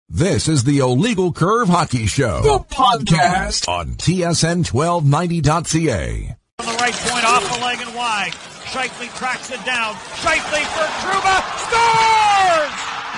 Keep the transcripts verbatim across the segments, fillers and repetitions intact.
This is the Illegal Curve Hockey Show, the podcast on T S N twelve ninety dot C A. On the right point, off the leg and wide. Scheifele tracks it down. Scheifele for Trouba. Scores!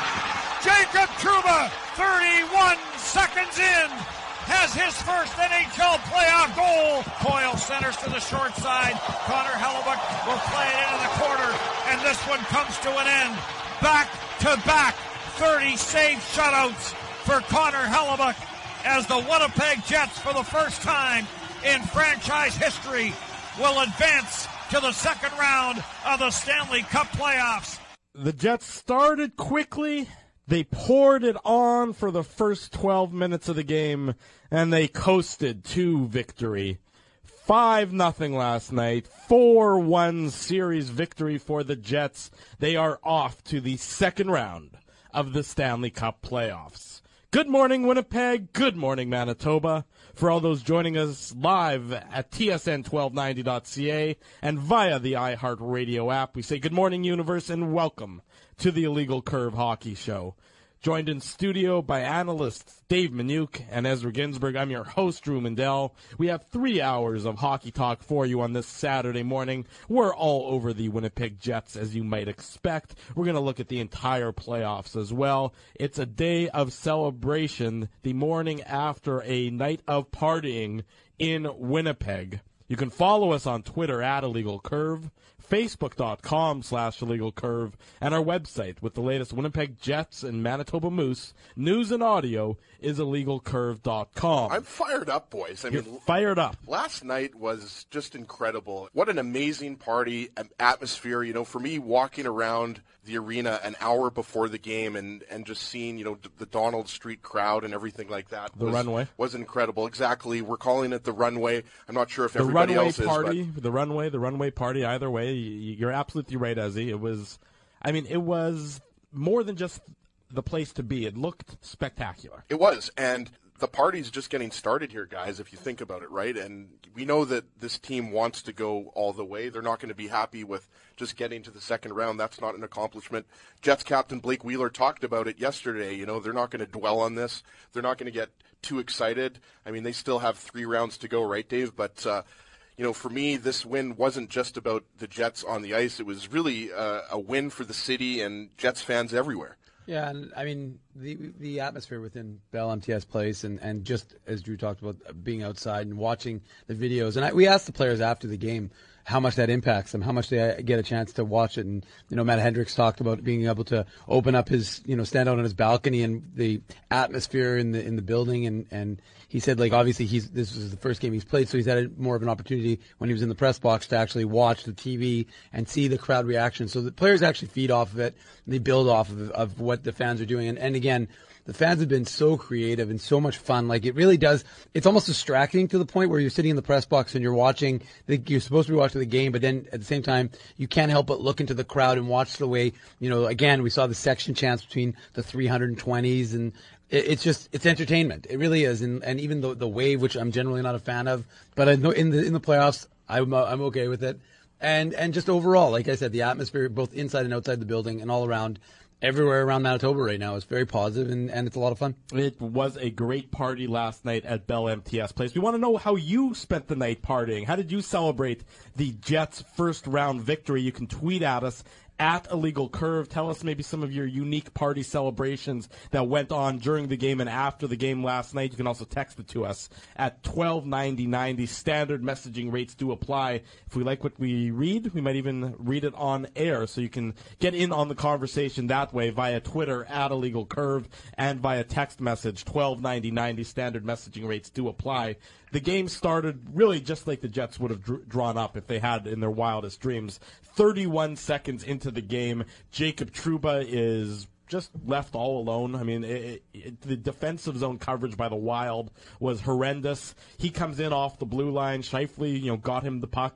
Jacob Trouba, thirty-one seconds in, has his first N H L playoff goal. Coyle centers to the short side. Connor Hellebuyck will play it into the corner, and this one comes to an end. Back to back. thirty save shutouts for Connor Hellebuyck as the Winnipeg Jets, for the first time in franchise history, will advance to the second round of the Stanley Cup playoffs. The Jets started quickly. They poured it on for the first twelve minutes of the game, and they coasted to victory. five nothing last night, four one series victory for the Jets. They are off to the second round of the Stanley Cup playoffs. Good morning, Winnipeg. Good morning, Manitoba. For all those joining us live at T S N twelve ninety dot C A and via the iHeartRadio app, we say good morning, universe, and welcome to the Illegal Curve Hockey Show. Joined in studio by analysts Dave Minuk and Ezra Ginsberg. I'm your host, Drew Mandel. We have three hours of hockey talk for you on this Saturday morning. We're all over the Winnipeg Jets, as you might expect. We're going to look at the entire playoffs as well. It's a day of celebration, the morning after a night of partying in Winnipeg. You can follow us on Twitter at Illegal Curve, Facebook.com slash Illegal Curve, and our website with the latest Winnipeg Jets and Manitoba Moose news and audio is illegal curve dot com. I'm fired up, boys. I You're mean, fired up. Last night was just incredible. What an amazing party and atmosphere. You know, for me, walking around the arena an hour before the game and, and just seeing, you know, the Donald Street crowd and everything like that. The was, runway. Was incredible. Exactly. We're calling it the runway. I'm not sure if The everybody runway else is. party, But the runway, the runway party, either way, you're absolutely right, Ezzy. It was, I mean, it was more than just the place to be. It looked spectacular. It was, and the party's just getting started here, guys, if you think about it, right? And we know that this team wants to go all the way. They're not going to be happy with just getting to the second round. That's not an accomplishment. Jets captain Blake Wheeler talked about it yesterday. You know, they're not going to dwell on this. They're not going to get too excited. I mean, they still have three rounds to go, right, Dave? But, uh, you know, for me, this win wasn't just about the Jets on the ice. It was really uh, a win for the city and Jets fans everywhere. Yeah, and I mean, the the atmosphere within Bell M T S Place, and, and just as Drew talked about, being outside and watching the videos. And I, we asked the players after the game how much that impacts them, how much they get a chance to watch it. And, you know, Matt Hendricks talked about being able to open up his, you know, stand out on his balcony and the atmosphere in the in the building. And, and he said, like, obviously he's this was the first game he's played, so he's had a, more of an opportunity when he was in the press box to actually watch the T V and see the crowd reaction. So the players actually feed off of it, and they build off of, of what the fans are doing. And, and again, the fans have been so creative and so much fun. Like, it really does. It's almost distracting to the point where you're sitting in the press box and you're watching. You're supposed to be watching the game, but then at the same time, you can't help but look into the crowd and watch the way, you know, again, we saw the section chants between the three hundred twenties, and it's just, it's entertainment. It really is. And, and even the, the wave, which I'm generally not a fan of, but I know in the, in the playoffs, I'm, I'm okay with it. And, and just overall, like I said, the atmosphere, both inside and outside the building and all around, everywhere around Manitoba right now is very positive, and, and it's a lot of fun. It was a great party last night at Bell M T S Place. We want to know how you spent the night partying. How did you celebrate the Jets' first round victory? You can tweet at us at Illegal Curve. Tell us maybe some of your unique party celebrations that went on during the game and after the game last night. You can also text it to us at twelve ninety ninety. Standard messaging rates do apply. If we like what we read, we might even read it on air. So you can get in on the conversation that way via Twitter at Illegal Curve and via text message twelve ninety ninety. Standard messaging rates do apply. The game started really just like the Jets would have dr- drawn up if they had in their wildest dreams. thirty-one seconds into the game, Jacob Trouba is just left all alone. I mean, it, it, the defensive zone coverage by the Wild was horrendous. He comes in off the blue line. Scheifele, you know, got him the puck,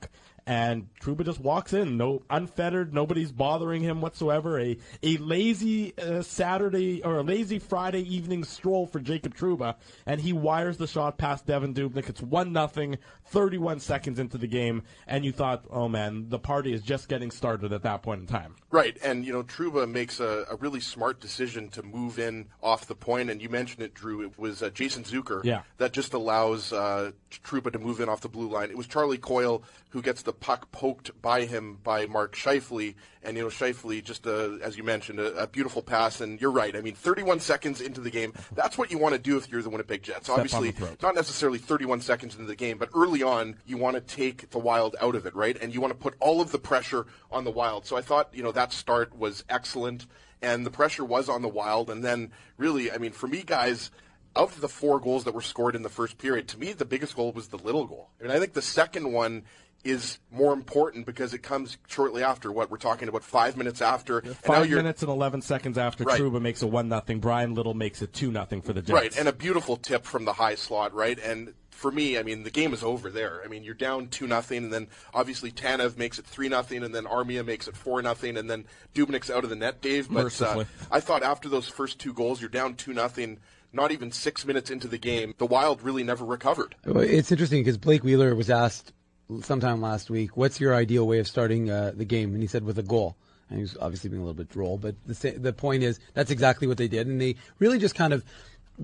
And Trouba just walks in, no unfettered, nobody's bothering him whatsoever. A a lazy uh, Saturday or a lazy Friday evening stroll for Jacob Trouba, and he wires the shot past Devan Dubnyk. It's one nothing, thirty-one seconds into the game, and you thought, oh man, the party is just getting started at that point in time. Right, and you know Trouba makes a, a really smart decision to move in off the point, and you mentioned it, Drew. It was uh, Jason Zucker yeah. that just allows uh, Trouba to move in off the blue line. It was Charlie Coyle who gets the puck poked by him by Mark Scheifele, and you know Scheifele just uh, as you mentioned a, a beautiful pass. And you're right. I mean, thirty-one seconds into the game, that's what you want to do if you're the Winnipeg Jets. Step Obviously, not necessarily thirty-one seconds into the game, but early on you want to take the Wild out of it, right? And you want to put all of the pressure on the Wild. So I thought you know that start was excellent, and the pressure was on the Wild. And then really, I mean, for me, guys, of the four goals that were scored in the first period, to me the biggest goal was the Little goal. I mean, I think the second one is more important because it comes shortly after. What we're talking about, five minutes after. Five and now you're, minutes and eleven seconds after right. Trouba makes a one nothing. Brian Little makes it two nothing for the Jets. Right, and a beautiful tip from the high slot, right? And for me, I mean, the game is over there. I mean, you're down two nothing, and then obviously Tanev makes it three nothing, and then Armia makes it four nothing, and then Dubnyk's out of the net, Dave. But uh, I thought after those first two goals, you're down two nothing. Not even six minutes into the game, the Wild really never recovered. It's interesting because Blake Wheeler was asked sometime last week, what's your ideal way of starting uh, the game? And he said with a goal. And he was obviously being a little bit droll, but the the point is that's exactly what they did. And they really just kind of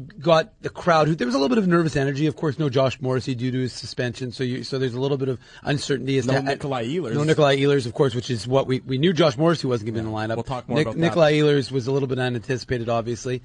got the crowd. Who, there was a little bit of nervous energy. Of course, no Josh Morrissey due to his suspension, so you, so there's a little bit of uncertainty. As no to, Nikolai Ehlers. No Nikolai Ehlers, of course, which is what we, we knew Josh Morrissey wasn't going to be in the lineup. We'll talk more Nick, about Nikolai that. Ehlers was a little bit unanticipated, obviously.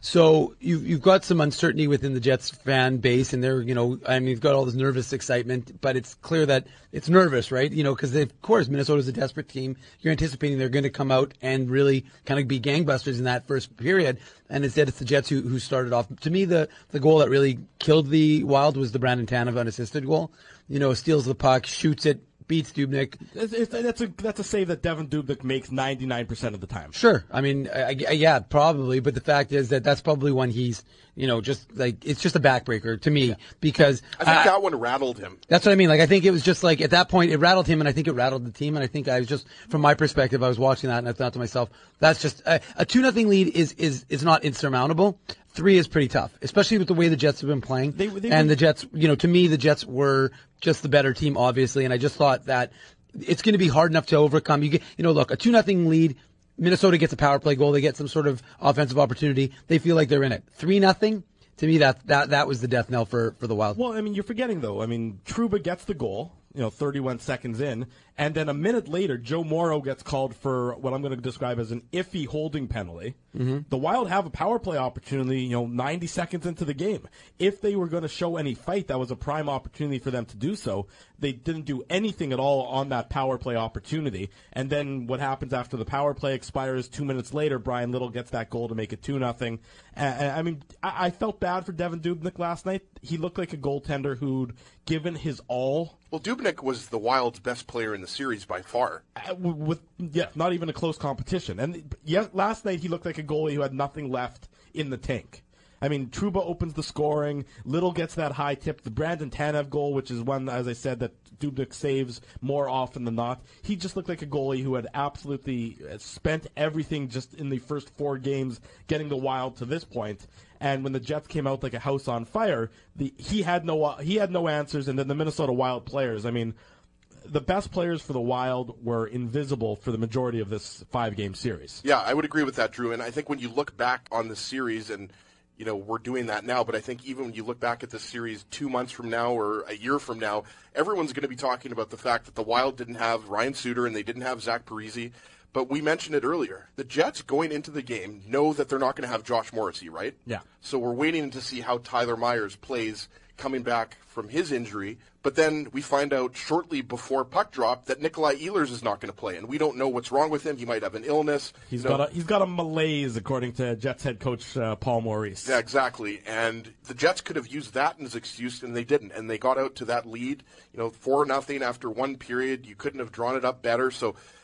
So you've, you've got some uncertainty within the Jets fan base, and they're, you know, I mean, you've got all this nervous excitement, but it's clear that it's nervous, right? You know, because of course Minnesota's a desperate team. You're anticipating they're going to come out and really kind of be gangbusters in that first period, and instead it's the Jets who, who started off. To me, the, the goal that really killed the Wild was the Brandon Tanev unassisted goal. You know, steals the puck, shoots it, beats Dubnyk. It's, it's, that's a that's a save that Devan Dubnyk makes ninety-nine percent of the time. Sure, I mean, I, I, yeah, probably. But the fact is that that's probably when he's, you know, just like it's just a backbreaker to me yeah. because I think uh, that one rattled him. That's what I mean. Like I think it was just like at that point it rattled him, and I think it rattled the team. And I think I was just from my perspective, I was watching that and I thought to myself, that's just uh, a two nothing lead is is is not insurmountable. Three is pretty tough, especially with the way the Jets have been playing. They, they, and the Jets, you know, to me, the Jets were just the better team, obviously. And I just thought that it's going to be hard enough to overcome. You get, you know, look, a two nothing lead. Minnesota gets a power play goal. They get some sort of offensive opportunity. They feel like they're in it. Three nothing. To me, that that that was the death knell for, for the Wild. Well, I mean, you're forgetting though. I mean, Trouba gets the goal. You know, thirty-one seconds in, and then a minute later, Joe Morrow gets called for what I'm going to describe as an iffy holding penalty. Mm-hmm. The Wild have a power play opportunity, you know, ninety seconds into the game. If they were going to show any fight, that was a prime opportunity for them to do so. They didn't do anything at all on that power play opportunity. And then what happens after the power play expires two minutes later, Brian Little gets that goal to make it two nothing. And, I mean, I, I felt bad for Devan Dubnyk last night. He looked like a goaltender who'd given his all. Well, Dubnyk was the Wild's best player in the series by far. Uh, with yeah, not even a close competition. And yeah, last night he looked like a goalie who had nothing left in the tank. I mean, Trouba opens the scoring. Little gets that high tip. The Brandon Tanev goal, which is one, as I said, that Dubnyk saves more often than not. He just looked like a goalie who had absolutely spent everything just in the first four games getting the Wild to this point. And when the Jets came out like a house on fire, the, he had no he had no answers. And then the Minnesota Wild players, I mean, the best players for the Wild were invisible for the majority of this five-game series. Yeah, I would agree with that, Drew. And I think when you look back on the series, and you know we're doing that now, but I think even when you look back at the series two months from now or a year from now, everyone's going to be talking about the fact that the Wild didn't have Ryan Suter and they didn't have Zach Parise. But we mentioned it earlier. The Jets going into the game know that they're not going to have Josh Morrissey, right? Yeah. So we're waiting to see how Tyler Myers plays coming back from his injury. But then we find out shortly before puck drop that Nikolai Ehlers is not going to play, and we don't know what's wrong with him. He might have an illness. He's you know, got a he's got a malaise, according to Jets head coach uh, Paul Maurice. Yeah, exactly. And the Jets could have used that as excuse, and they didn't. And they got out to that lead, you know, four nothing after one period. You couldn't have drawn it up better. So,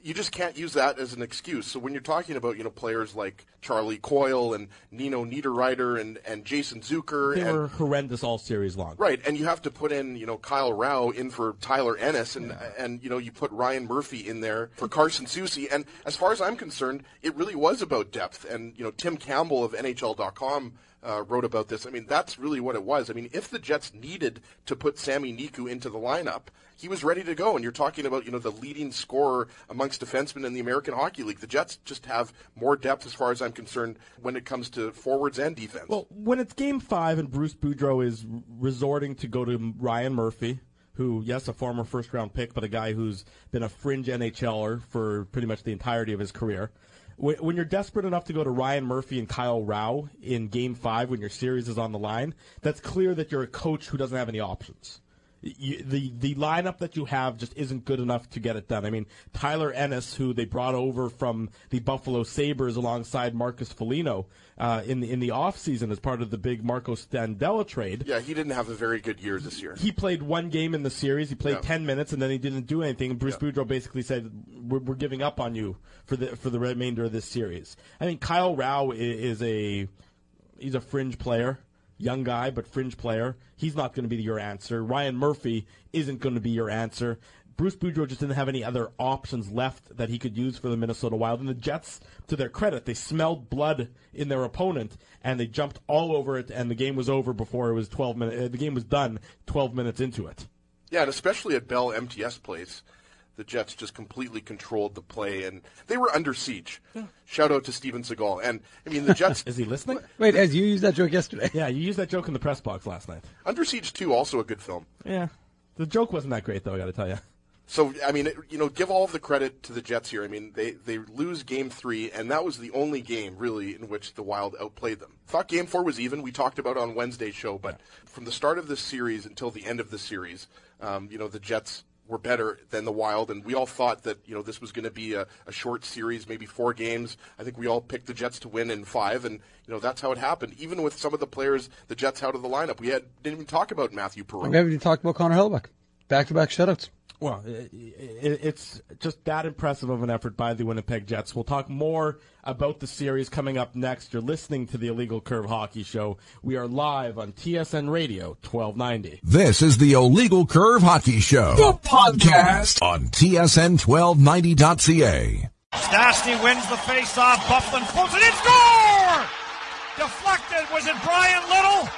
you just can't use that as an excuse. So when you're talking about, you know, players like Charlie Coyle and Nino Niederreiter and, and Jason Zucker. They and, were horrendous all series long. Right, and you have to put in, you know, Kyle Rao in for Tyler Ennis, and, yeah. and you know, you put Ryan Murphy in there for Carson Soucy. And as far as I'm concerned, it really was about depth. And, you know, Tim Campbell of N H L dot com Uh, wrote about this. I mean, that's really what it was. I mean, if the Jets needed to put Sami Niku into the lineup, he was ready to go. And you're talking about, you know, the leading scorer amongst defensemen in the American Hockey League. The Jets just have more depth, as far as I'm concerned, when it comes to forwards and defense. Well, when it's game five and Bruce Boudreau is resorting to go to Ryan Murphy, who, yes, a former first-round pick, but a guy who's been a fringe N H L er for pretty much the entirety of his career. When you're desperate enough to go to Ryan Murphy and Kyle Rao in Game five when your series is on the line, that's clear that you're a coach who doesn't have any options. You, the the lineup that you have just isn't good enough to get it done. I mean, Tyler Ennis, who they brought over from the Buffalo Sabres alongside Marcus Foligno uh, in the in the offseason as part of the big Marco Scandella trade. Yeah, he didn't have a very good year this year. He played one game in the series. He played yeah. ten minutes, and then he didn't do anything. And Bruce yeah. Boudreau basically said, we're, we're giving up on you for the for the remainder of this series. I mean, Kyle Rao is, is a he's a fringe player. Young guy, but fringe player. He's not going to be your answer. Ryan Murphy isn't going to be your answer. Bruce Boudreau just didn't have any other options left that he could use for the Minnesota Wild. And the Jets, to their credit, they smelled blood in their opponent, and they jumped all over it, and the game was over before it was twelve minutes. Uh, the game was done twelve minutes into it. Yeah, and especially at Bell M T S Place, the Jets just completely controlled the play, and they were under siege. Yeah. Shout out to Steven Seagal. And, I mean, the Jets... Is he listening? Wait, as you used that joke yesterday. Yeah, you used that joke in the press box last night. Under Siege two, also a good film. Yeah. The joke wasn't that great, though, I got to tell you. So, I mean, you know, give all of the credit to the Jets here. I mean, they, they lose Game three, and that was the only game, really, in which the Wild outplayed them. Thought Game four was even. We talked about it on Wednesday's show, but from the start of this series until the end of the series, um, you know, the Jets were better than the Wild, and we all thought that, you know, this was going to be a, a short series, maybe four games. I think we all picked the Jets to win in five, and, you know, that's how it happened. Even with some of the players the Jets out of the lineup. We had, didn't even talk about Matthew Perreault. We haven't even talked about Connor Hellebuyck. Back-to-back shutouts. Well, it, it, it's just that impressive of an effort by the Winnipeg Jets. We'll talk more about the series coming up next. You're listening to the Illegal Curve Hockey Show. We are live on T S N Radio twelve ninety. This is the Illegal Curve Hockey Show, the podcast on T S N twelve ninety dot C A. Stastny wins the face-off. Byfuglien pulls it in. Score! Deflected. Was it Brian Little?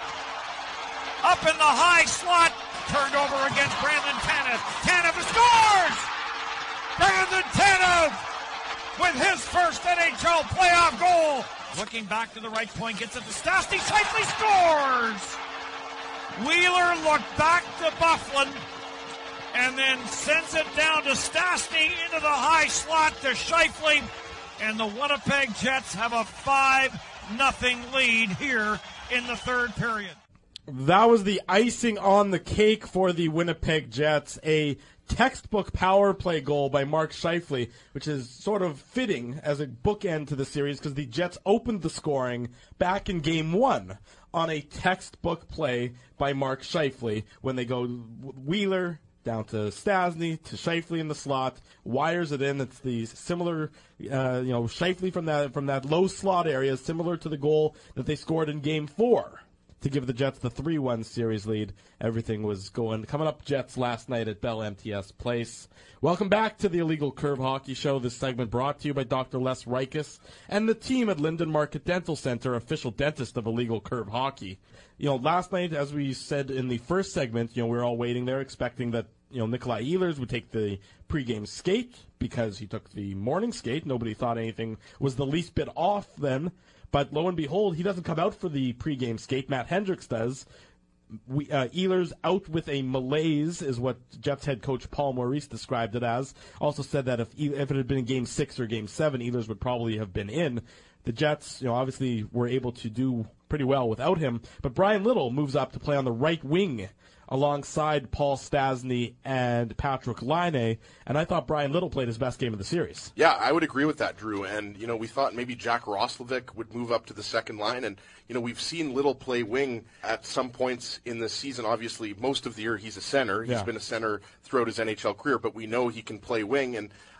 Up in the high slot. Turned over against Brandon Tanev. Tanev scores! Brandon Tanev with his first N H L playoff goal. Looking back to the right point, gets it to Stastny. Scheifele scores! Wheeler looked back to Byfuglien and then sends it down to Stastny into the high slot to Scheifele. And the Winnipeg Jets have a five nothing lead here in the third period. That was the icing on the cake for the Winnipeg Jets, a textbook power play goal by Mark Scheifele, which is sort of fitting as a bookend to the series because the Jets opened the scoring back in game one on a textbook play by Mark Scheifele when they go Wheeler down to Stastny, to Scheifele in the slot, wires it in. It's the similar, uh, you know, Scheifele from that, from that low slot area, similar to the goal that they scored in game four to give the Jets the three one series lead. Everything was going, coming up Jets last night at Bell M T S Place. Welcome back to the Illegal Curve Hockey Show. This segment brought to you by Doctor Les Rikus and the team at Linden Market Dental Center, official dentist of Illegal Curve Hockey. You know, last night, as we said in the first segment, you know, we were all waiting there expecting that, you know, Nikolai Ehlers would take the pregame skate because he took the morning skate. Nobody thought anything was the least bit off then. But lo and behold, he doesn't come out for the pregame skate. Matt Hendricks does. We, uh, Ehlers out with a malaise is what Jets head coach Paul Maurice described it as. Also said that if if it had been in Game Six or Game Seven, Ehlers would probably have been in. The Jets, you know, obviously were able to do pretty well without him. But Brian Little moves up to play on the right wing alongside Paul Stastny and Patrick Laine, and I thought Brian Little played his best game of the series. Yeah, I would agree with that, Drew. And, you know, we thought maybe Jack Roslovic would move up to the second line. And, you know, we've seen Little play wing at some points in this season. Obviously, most of the year he's a center. He's yeah. been a center throughout his N H L career, but we know he can play wing. And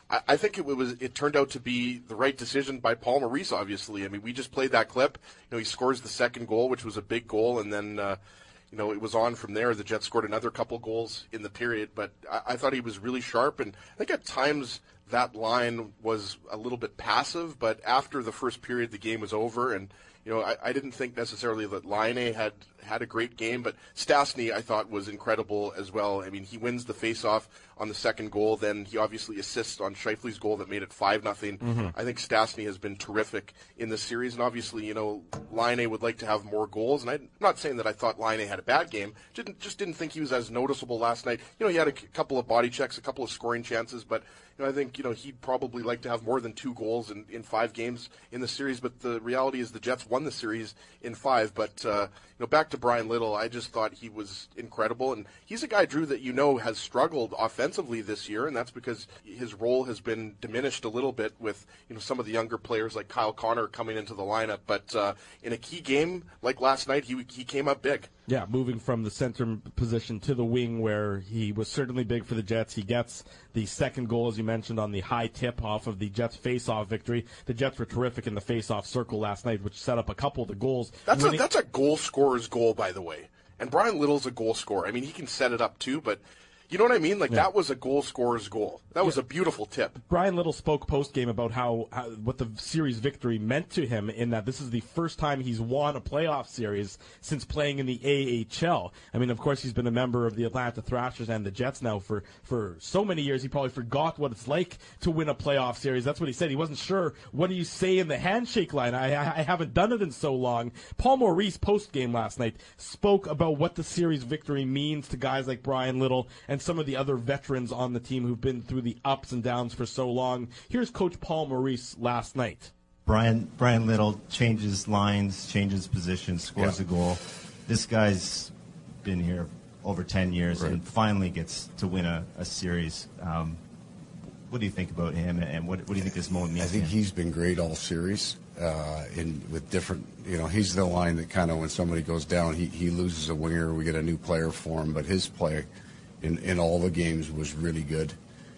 I, I think it was. It turned out to be the right decision by Paul Maurice. Obviously, I mean, we just played that clip. You know, he scores the second goal, which was a big goal, and then uh, you know it was on from there. The Jets scored another couple goals in the period, but I, I thought he was really sharp, and I think at times that line was a little bit passive. But after the first period, the game was over, and you know I, I didn't think necessarily that Laine had had a great game, but Stastny I thought was incredible as well. I mean, he wins the face-off on the second goal, then he obviously assists on Scheifele's goal that made it five nothing. Mm-hmm. I think Stastny has been terrific in this series, and obviously, you know, Laine would like to have more goals, and I'm not saying that I thought Laine had a bad game, didn't, just didn't think he was as noticeable last night. You know, he had a c- couple of body checks, a couple of scoring chances, but you know, I think, you know, he'd probably like to have more than two goals in, in five games in the series, but the reality is the Jets won the series in five, but, uh, you know, back to Brian Little, I just thought he was incredible, and he's a guy, Drew, that you know has struggled offensively this year, and that's because his role has been diminished a little bit with, you know, some of the younger players like Kyle Connor coming into the lineup, but uh, in a key game like last night, he he came up big. Yeah, moving from the center position to the wing where he was certainly big for the Jets. He gets the second goal, as you mentioned, on the high tip off of the Jets face-off victory. The Jets were terrific in the face-off circle last night, which set up a couple of the goals. That's a, that's a goal scorer's goal, by the way. And Brian Little's a goal scorer. I mean, he can set it up too, but you know what I mean? Like, yeah. That was a goal scorer's goal. That was yeah. a beautiful tip. Brian Little spoke post-game about how, how what the series victory meant to him, in that this is the first time he's won a playoff series since playing in the A H L. I mean, of course, he's been a member of the Atlanta Thrashers and the Jets now for, for so many years, he probably forgot what it's like to win a playoff series. That's what he said. He wasn't sure, what do you say in the handshake line? I, I, I haven't done it in so long. Paul Maurice, post-game last night, spoke about what the series victory means to guys like Brian Little and some of the other veterans on the team who've been through the ups and downs for so long. Here's Coach Paul Maurice last night. Brian Brian Little changes lines, changes positions, scores yeah. a goal. This guy's been here over ten years right. and finally gets to win a, a series. Um, what do you think about him, and what, what do you think this moment means? I think to him? He's been great all series. Uh, in with different, you know, he's the line that kind of when somebody goes down, he, he loses a winger, we get a new player for him, but his play in, in all the games was really good.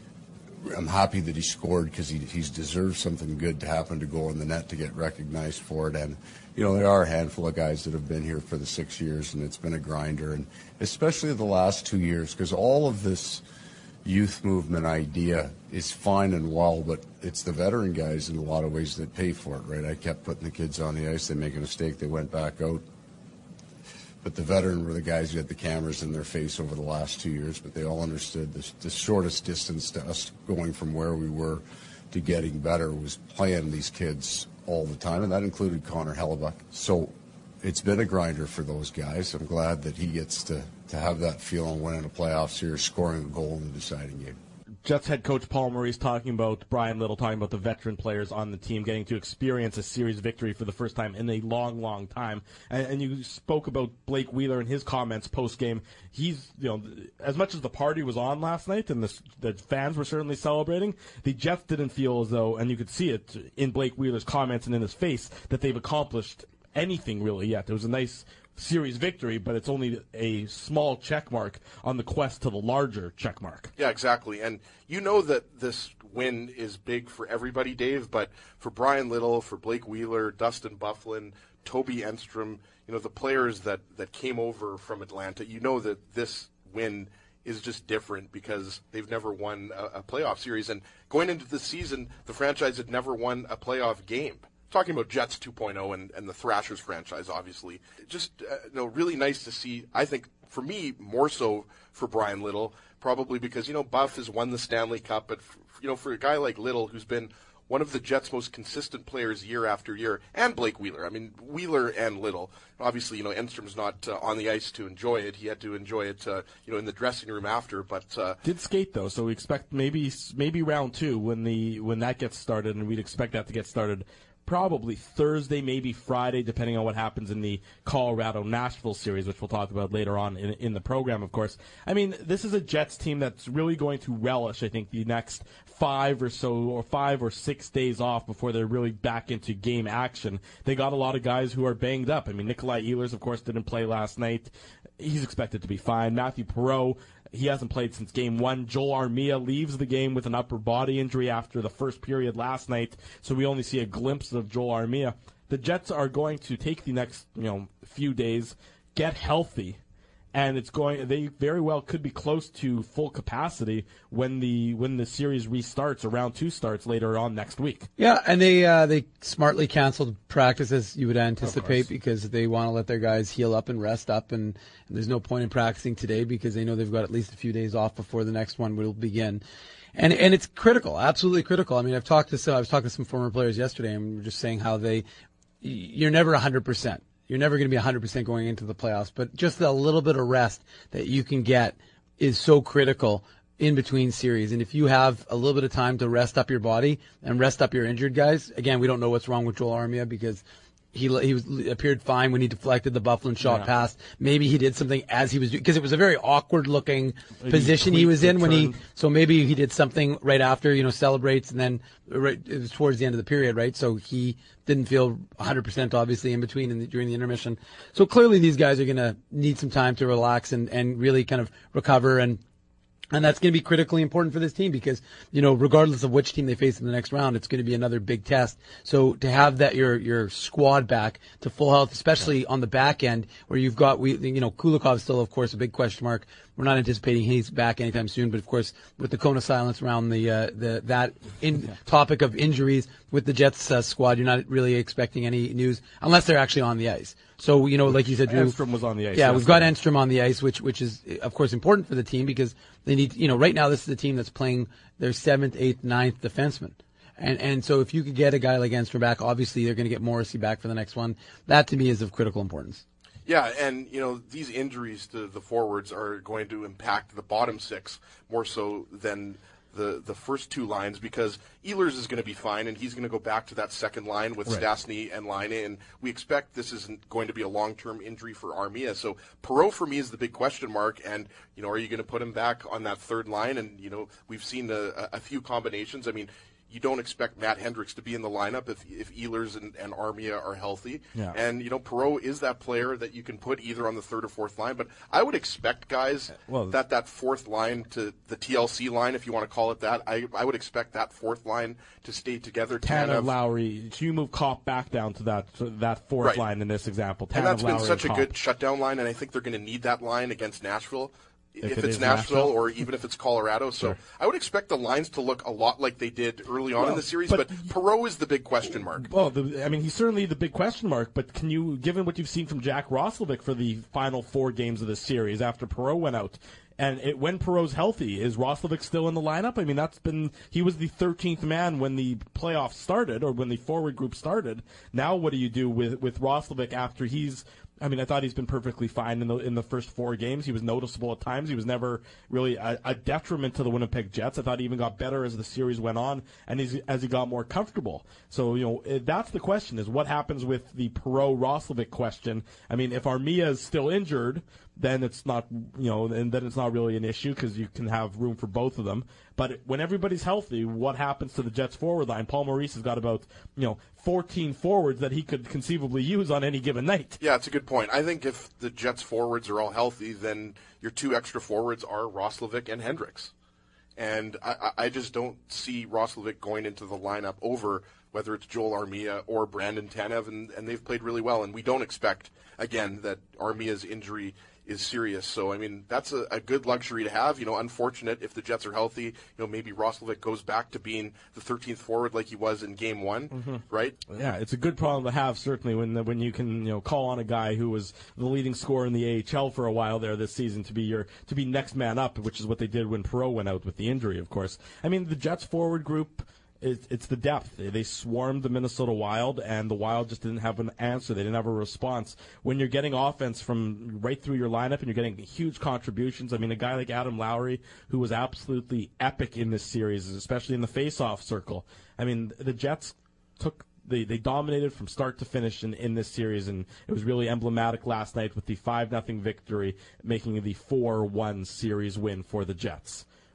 I'm happy that he scored because he, he's deserved something good to happen to go in the net to get recognized for it. And, you know, there are a handful of guys that have been here for the six years, and it's been a grinder, and especially the last two years, because all of this youth movement idea is fine and well, but it's the veteran guys in a lot of ways that pay for it, right? I kept putting the kids on the ice. They make a mistake, they went back out. But the veteran were the guys who had the cameras in their face over the last two years, but they all understood this, the shortest distance to us going from where we were to getting better was playing these kids all the time, and that included Connor Hellebuck. So it's been a grinder for those guys. I'm glad that he gets to, to have that feeling winning a playoff series, scoring a goal in the deciding game. Jets head coach Paul Maurice talking about Brian Little, talking about the veteran players on the team getting to experience a series victory for the first time in a long, long time. And, and you spoke about Blake Wheeler and his comments post-game. He's, you know, as much as the party was on last night and the, the fans were certainly celebrating, the Jets didn't feel as though, and you could see it in Blake Wheeler's comments and in his face, that they've accomplished anything really yet. It was a nice series victory, but it's only a small check mark on the quest to the larger check mark. Yeah, exactly. And you know that this win is big for everybody, Dave, but for Brian Little, for Blake Wheeler, Dustin Byfuglien, Toby Enstrom, you know, the players that, that came over from Atlanta, you know that this win is just different because they've never won a, a playoff series. And going into the season, the franchise had never won a playoff game. Talking about Jets two point oh and, and the Thrashers franchise, obviously. Just, uh, you know, really nice to see, I think, for me, more so for Brian Little, probably because, you know, Buff has won the Stanley Cup, but, for, you know, for a guy like Little, who's been one of the Jets' most consistent players year after year, and Blake Wheeler. I mean, Wheeler and Little. Obviously, you know, Enstrom's not uh, on the ice to enjoy it. He had to enjoy it, uh, you know, in the dressing room after, but... Uh, Did skate, though, so we expect maybe maybe round two when the when that gets started, and we'd expect that to get started probably Thursday, maybe Friday, depending on what happens in the Colorado-Nashville series, which we'll talk about later on in, in the program, of course. I mean, this is a Jets team that's really going to relish, I think, the next five or so, or five or six days off before they're really back into game action. They got a lot of guys who are banged up. I mean, Nikolai Ehlers, of course, didn't play last night. He's expected to be fine. Matthew Perreault, He hasn't played since game one. Joel Armia leaves the game with an upper body injury after the first period last night, so we only see a glimpse of Joel Armia. The Jets are going to take the next, you know, few days, get healthy, and it's going. They very well could be close to full capacity when the when the series restarts or round two starts later on next week. Yeah, and they uh, they smartly canceled practice as you would anticipate because they want to let their guys heal up and rest up, and, and there's no point in practicing today because they know they've got at least a few days off before the next one will begin. And and it's critical, absolutely critical. I mean, I've talked to some, I was talking to some former players yesterday, and we were just saying how they, you're never one hundred percent. You're never going to be one hundred percent going into the playoffs, but just a little bit of rest that you can get is so critical in between series. And if you have a little bit of time to rest up your body and rest up your injured guys, again, we don't know what's wrong with Joel Armia because he he was appeared fine when he deflected the Buffalo shot yeah. pass. Maybe he did something as he was doing, because it was a very awkward looking position he was in when he, so maybe he did something right after, you know, celebrates, and then right, it was towards the end of the period, right? So he didn't feel one hundred percent obviously in between and during the intermission. So clearly these guys are going to need some time to relax and, and really kind of recover, and And that's going to be critically important for this team because, you know, regardless of which team they face in the next round, it's going to be another big test. So to have that your your squad back to full health, especially on the back end where you've got, we you know, Kulikov's still, of course, a big question mark. We're not anticipating he's back anytime soon, but of course, with the cone of silence around the uh, the that in topic of injuries with the Jets uh, squad, you're not really expecting any news unless they're actually on the ice. So, you know, like you said, Drew. Enstrom was on the ice. Yeah, we've got Enstrom on the ice, which which is, of course, important for the team because they need, you know, right now this is a team that's playing their seventh, eighth, ninth defenseman. And and so if you could get a guy like Enstrom back, obviously they're going to get Morrissey back for the next one. That, to me, is of critical importance. Yeah, and, you know, these injuries to the forwards are going to impact the bottom six more so than the the first two lines because Ehlers is going to be fine, and he's going to go back to that second line with right. Stastny and Laine, and we expect this isn't going to be a long-term injury for Armia. So Perreault, for me, is the big question mark, and, you know, are you going to put him back on that third line? And, you know, we've seen a, a few combinations. I mean, you don't expect Matt Hendricks to be in the lineup if if Ehlers and, and Armia are healthy. Yeah. And, you know, Perreault is that player that you can put either on the third or fourth line. But I would expect, guys, well, that that fourth line to the T L C line, if you want to call it that, I I would expect that fourth line to stay together. Tanev, Lowry, so you move Kopp back down to that to that fourth right. line in this example. Tanev, and that's been Lowry, such and a Kopp. good shutdown line, and I think they're going to need that line against Nashville. If, if it it's Nashville, Nashville or even if it's Colorado. So sure. I would expect the lines to look a lot like they did early on well, in the series, but, but Perreault is the big question mark. Well, the, I mean, he's certainly the big question mark, but can you, given what you've seen from Jack Roslovic for the final four games of this series after Perreault went out, and it, when Perreault's healthy, is Roslovic still in the lineup? I mean, that's been, he was the thirteenth man when the playoffs started, or when the forward group started. Now what do you do with, with Roslovic after he's, I mean, I thought he's been perfectly fine in the in the first four games. He was noticeable at times. He was never really a, a detriment to the Winnipeg Jets. I thought he even got better as the series went on and as, as he got more comfortable. So, you know, that's the question, is what happens with the Perreault-Roslovic question. I mean, if Armia is still injured, then it's not, you know, and then it's not really an issue because you can have room for both of them. But when everybody's healthy, what happens to the Jets forward line? Paul Maurice has got about, you know, fourteen forwards that he could conceivably use on any given night. Yeah, it's a good point. I think if the Jets forwards are all healthy, then your two extra forwards are Roslovic and Hendricks. And I, I just don't see Roslovic going into the lineup over whether it's Joel Armia or Brandon Tanev, and, and they've played really well. And we don't expect, again, that Armia's injury is serious. So, I mean, that's a, a good luxury to have. You know, unfortunate if the Jets are healthy, you know, maybe Roslovic goes back to being the thirteenth forward like he was in game one, mm-hmm. right? Yeah, it's a good problem to have, certainly, when when you can, you know, call on a guy who was the leading scorer in the A H L for a while there this season to be your to be next man up, which is what they did when Perreault went out with the injury, of course. I mean, the Jets forward group, it's the depth. They swarmed the Minnesota Wild, and the Wild just didn't have an answer. They didn't have a response. When you're getting offense from right through your lineup and you're getting huge contributions, I mean, a guy like Adam Lowry, who was absolutely epic in this series, especially in the face-off circle. I mean, the Jets took They, they dominated from start to finish in, in this series, and it was really emblematic last night with the five nothing victory, making the four one series win for the Jets.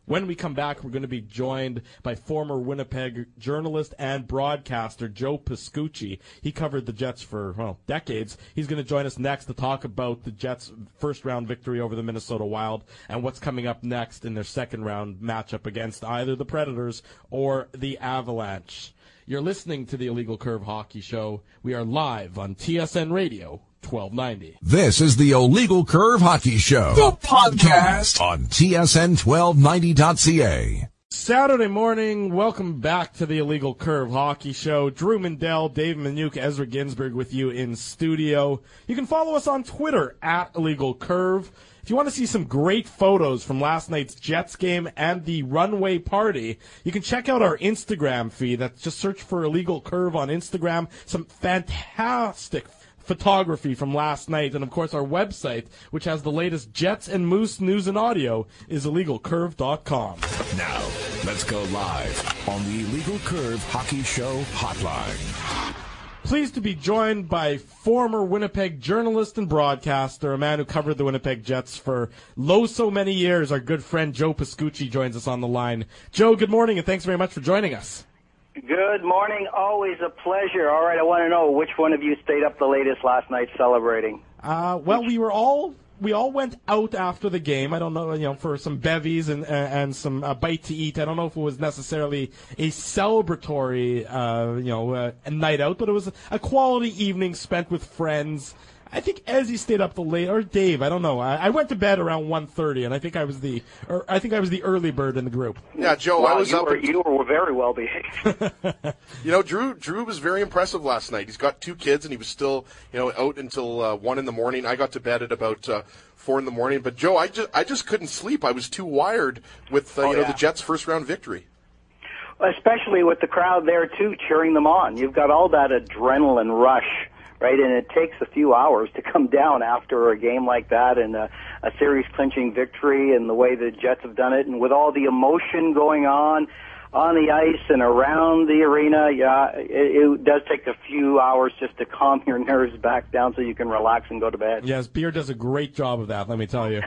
When we come back, we're going to be joined by former Winnipeg journalist and broadcaster Joe Pascucci. He covered the Jets for, well, decades. He's going to join us next to talk about the Jets' first-round victory over the Minnesota Wild and what's coming up next in their second-round matchup against either the Predators or the Avalanche. You're listening to the Illegal Curve Hockey Show. We are live on T S N Radio twelve ninety. This is the Illegal Curve Hockey Show, the podcast on T S N twelve ninety dot C A. Saturday morning, welcome back to the Illegal Curve Hockey Show. Drew Mindell, Dave Minuk, Ezra Ginsberg with you in studio. You can follow us on Twitter at Illegal Curve. If you want to see some great photos from last night's Jets game and the runway party, you can check out our Instagram feed. That's just search for Illegal Curve on Instagram. Some fantastic photography from last night. And, of course, our website, which has the latest Jets and Moose news and audio, is illegal curve dot com. Now, let's go live on the Illegal Curve Hockey Show hotline. Pleased to be joined by former Winnipeg journalist and broadcaster, a man who covered the Winnipeg Jets for lo so many years. Our good friend Joe Pascucci joins us on the line. Joe, good morning, and thanks very much for joining us. Good morning. Always a pleasure. All right, I want to know which one of you stayed up the latest last night celebrating. Uh, well, we were all we all went out after the game. I don't know, you know, for some bevies and and some uh, bite to eat. I don't know if it was necessarily a celebratory, uh, you know, uh, a night out, but it was a quality evening spent with friends. I think Ezzy stayed up the late, or Dave. I don't know. I, I went to bed around one thirty, and I think I was the, or I think I was the early bird in the group. Yeah, Joe, well, I was you up. Were, you were very well behaved. You know, Drew. Drew was very impressive last night. He's got two kids, and he was still, you know, out until uh, one in the morning. I got to bed at about uh, four in the morning. But Joe, I just, I just couldn't sleep. I was too wired with, uh, oh, you know, yeah. the Jets' first round victory. Especially with the crowd there too, cheering them on. You've got all that adrenaline rush. Right, and it takes a few hours to come down after a game like that and a, a series-clinching victory and the way the Jets have done it, and with all the emotion going on on the ice and around the arena, yeah, it, it does take a few hours just to calm your nerves back down so you can relax and go to bed. Yes, beer does a great job of that, let me tell you.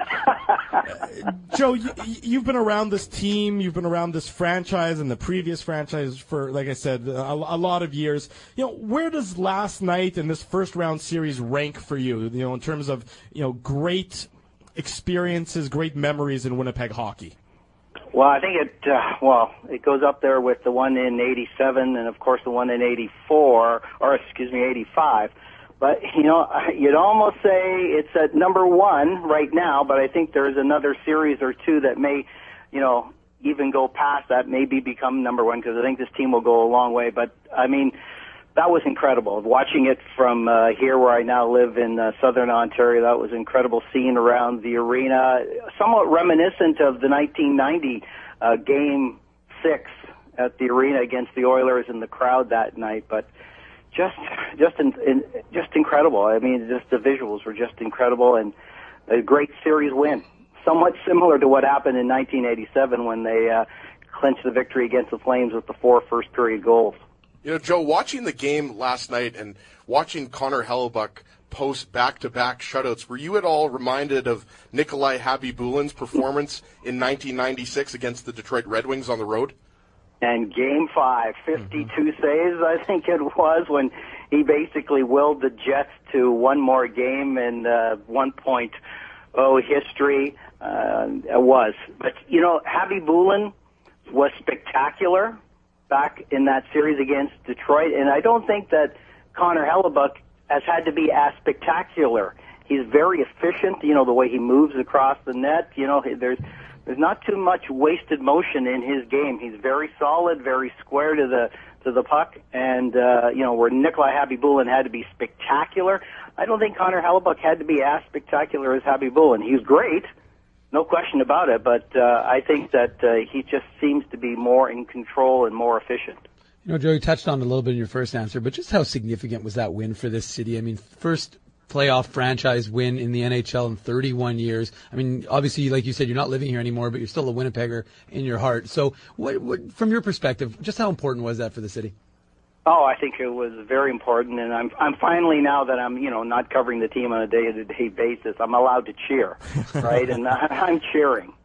uh, Joe, you, you've been around this team, you've been around this franchise and the previous franchise for, like I said, a, a lot of years. You know, where does last night and this first-round series rank for you, you know, in terms of, you know, great experiences, great memories in Winnipeg hockey? Well, I think it, uh, well, it goes up there with the one in eighty-seven and, of course, the one in eighty-four, or, excuse me, eighty-five. But, you know, you'd almost say it's at number one right now, but I think there's another series or two that may, you know, even go past that, maybe become number one, because I think this team will go a long way. But, I mean, that was incredible. Watching it from uh, here where I now live in uh, southern Ontario, that was incredible scene around the arena, somewhat reminiscent of the nineteen ninety uh, Game six at the arena against the Oilers and the crowd that night. But just just in, in, just incredible. I mean, just the visuals were just incredible, and a great series win. Somewhat similar to what happened in nineteen eighty-seven when they uh, clinched the victory against the Flames with the four first-period goals. You know, Joe, watching the game last night and watching Connor Hellebuyck post back-to-back shutouts, were you at all reminded of Nikolai Khabibulin's performance in nineteen ninety-six against the Detroit Red Wings on the road? And Game five, fifty-two mm-hmm. saves, I think it was, when he basically willed the Jets to one more game in uh, one point oh history. Uh, it was. But, you know, Khabibulin was spectacular back in that series against Detroit, and I don't think that Connor Hellebuyck has had to be as spectacular. He's very efficient, you know, the way he moves across the net. You know, there's there's not too much wasted motion in his game. He's very solid, very square to the to the puck, and, uh, you know, where Nikolai Khabibulin had to be spectacular, I don't think Connor Hellebuyck had to be as spectacular as Khabibulin. He's great, no question about it, but uh, I think that uh, he just seems to be more in control and more efficient. You know, Joe, you touched on it a little bit in your first answer, but just how significant was that win for this city? I mean, first playoff franchise win in the N H L in thirty-one years. I mean, obviously, like you said, you're not living here anymore, but you're still a Winnipegger in your heart. So what, what, from your perspective, just how important was that for the city? Oh, I think it was very important, and I'm I'm finally, now that I'm, you know, not covering the team on a day-to-day basis, I'm allowed to cheer, right? And I'm cheering.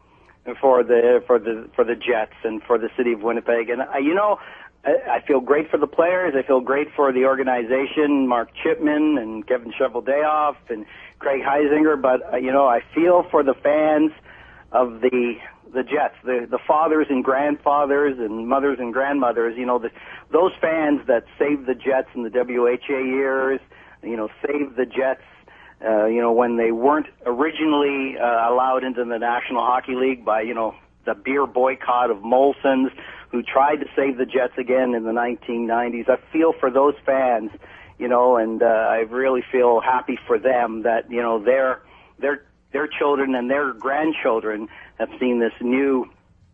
for the for the for the Jets and for the city of Winnipeg. And uh, you know, I, I feel great for the players. I feel great for the organization, Mark Chipman and Kevin Cheveldayoff and Craig Heisinger. But uh, you know, I feel for the fans of the the Jets, the the fathers and grandfathers and mothers and grandmothers. You know, the, those fans that saved the Jets in the W H A years. You know, saved the Jets. Uh, you know, when they weren't originally uh, allowed into the National Hockey League by, you know, the beer boycott of Molson's, who tried to save the Jets again in the nineteen nineties. I feel for those fans, you know, and uh, I really feel happy for them that, you know, their their their children and their grandchildren have seen this new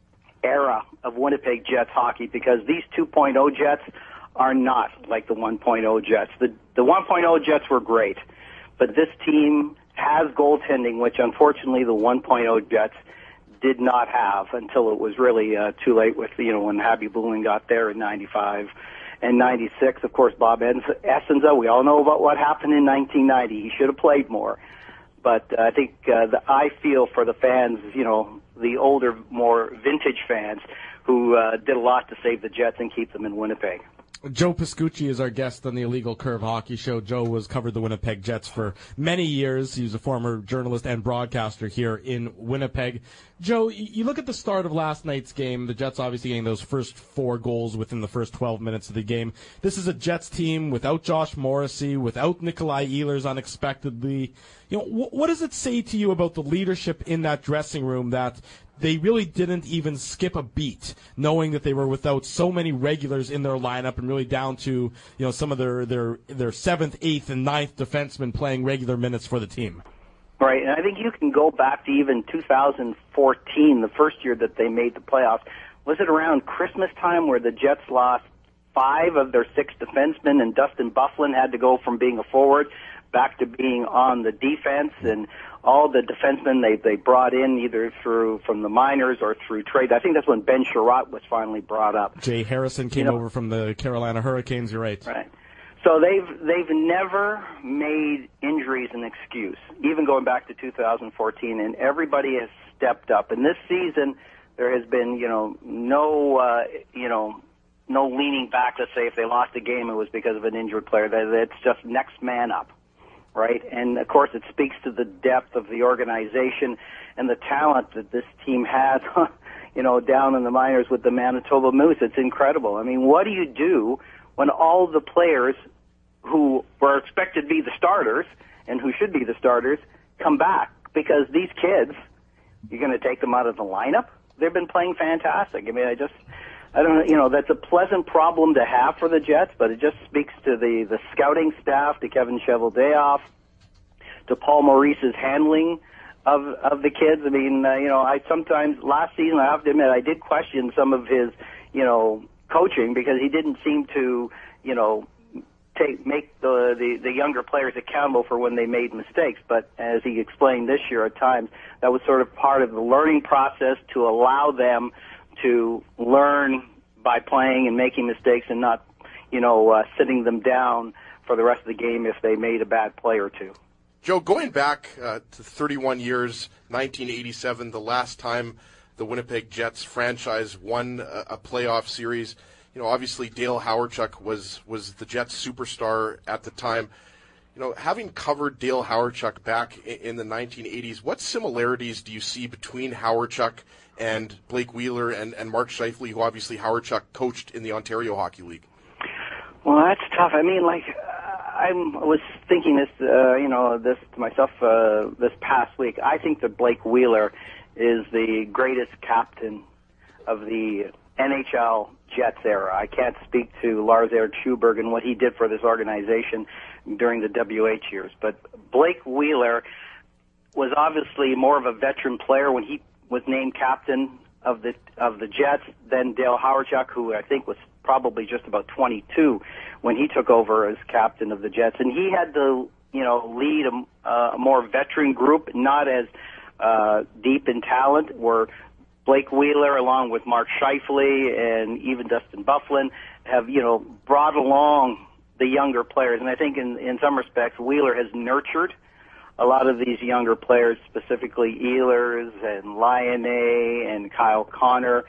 era of Winnipeg Jets hockey, because these two point oh Jets are not like the one point oh Jets. The the one point oh Jets were great. But this team has goaltending, which unfortunately the one point oh Jets did not have until it was really uh, too late with, you know, when Happy Bluin got there in ninety-five and ninety-six. Of course, Bob Essenza, we all know about what happened in nineteen ninety. He should have played more. But uh, I think uh, the, I feel for the fans, you know, the older, more vintage fans who uh, did a lot to save the Jets and keep them in Winnipeg. Joe Piscucci is our guest on the Illegal Curve Hockey Show. Joe was covered the Winnipeg Jets for many years. He was a former journalist and broadcaster here in Winnipeg. Joe, you look at the start of last night's game, the Jets obviously getting those first four goals within the first twelve minutes of the game. This is a Jets team without Josh Morrissey, without Nikolai Ehlers unexpectedly. You know, wh- what does it say to you about the leadership in that dressing room that they really didn't even skip a beat, knowing that they were without so many regulars in their lineup and really down to, you know, some of their, their, their seventh, eighth, and ninth defensemen playing regular minutes for the team? Right, and I think you can go back to even two thousand fourteen, the first year that they made the playoffs. Was it around Christmas time where the Jets lost five of their six defensemen and Dustin Byfuglien had to go from being a forward back to being on the defense, and all the defensemen they, they brought in either through from the minors or through trade. I think that's when Ben Sherratt was finally brought up. Jay Harrison came you know, over from the Carolina Hurricanes, you're right. Right. So they've they've never made injuries an excuse, even going back to two thousand fourteen, and everybody has stepped up. And this season, there has been, you know, no, uh, you know, no leaning back to say if they lost a game it was because of an injured player. It's just next man up, right? And of course, it speaks to the depth of the organization and the talent that this team has, you know, down in the minors with the Manitoba Moose. It's incredible. I mean, what do you do when all the players who were expected to be the starters and who should be the starters come back? Because these kids, you're going to take them out of the lineup? They've been playing fantastic. I mean, I just, I don't know, you know, that's a pleasant problem to have for the Jets, but it just speaks to the, the scouting staff, to Kevin Cheveldayoff, to Paul Maurice's handling of of the kids. I mean, uh, you know, I sometimes, last season, I have to admit, I did question some of his, you know, coaching, because he didn't seem to, you know, take make the, the the younger players accountable for when they made mistakes. But as he explained this year, at times that was sort of part of the learning process to allow them to learn by playing and making mistakes, and not, you know, uh, sitting them down for the rest of the game if they made a bad play or two. Joe, going back uh, to thirty-one years, nineteen eighty-seven, the last time the Winnipeg Jets franchise won a, a playoff series. You know, obviously Dale Hawerchuk was, was the Jets superstar at the time. You know, having covered Dale Hawerchuk back in, in the nineteen eighties, what similarities do you see between Hawerchuk and Blake Wheeler and, and Mark Scheifele, who obviously Hawerchuk coached in the Ontario Hockey League? Well, that's tough. I mean, like, I was thinking this, uh, you know, this to myself uh, this past week. I think that Blake Wheeler is the greatest captain of the N H L Jets era. I can't speak to Lars-Eric Schuberg and what he did for this organization during the W H years, but Blake Wheeler was obviously more of a veteran player when he was named captain of the of the Jets than Dale Hawerchuk, who I think was probably just about twenty-two when he took over as captain of the Jets, and he had to, you know, lead a, a more veteran group, not as uh, deep in talent, where Blake Wheeler, along with Mark Scheifele and even Dustin Byfuglien, have, you know, brought along the younger players. And I think in, in some respects, Wheeler has nurtured a lot of these younger players, specifically Ehlers and Laine and Kyle Connor,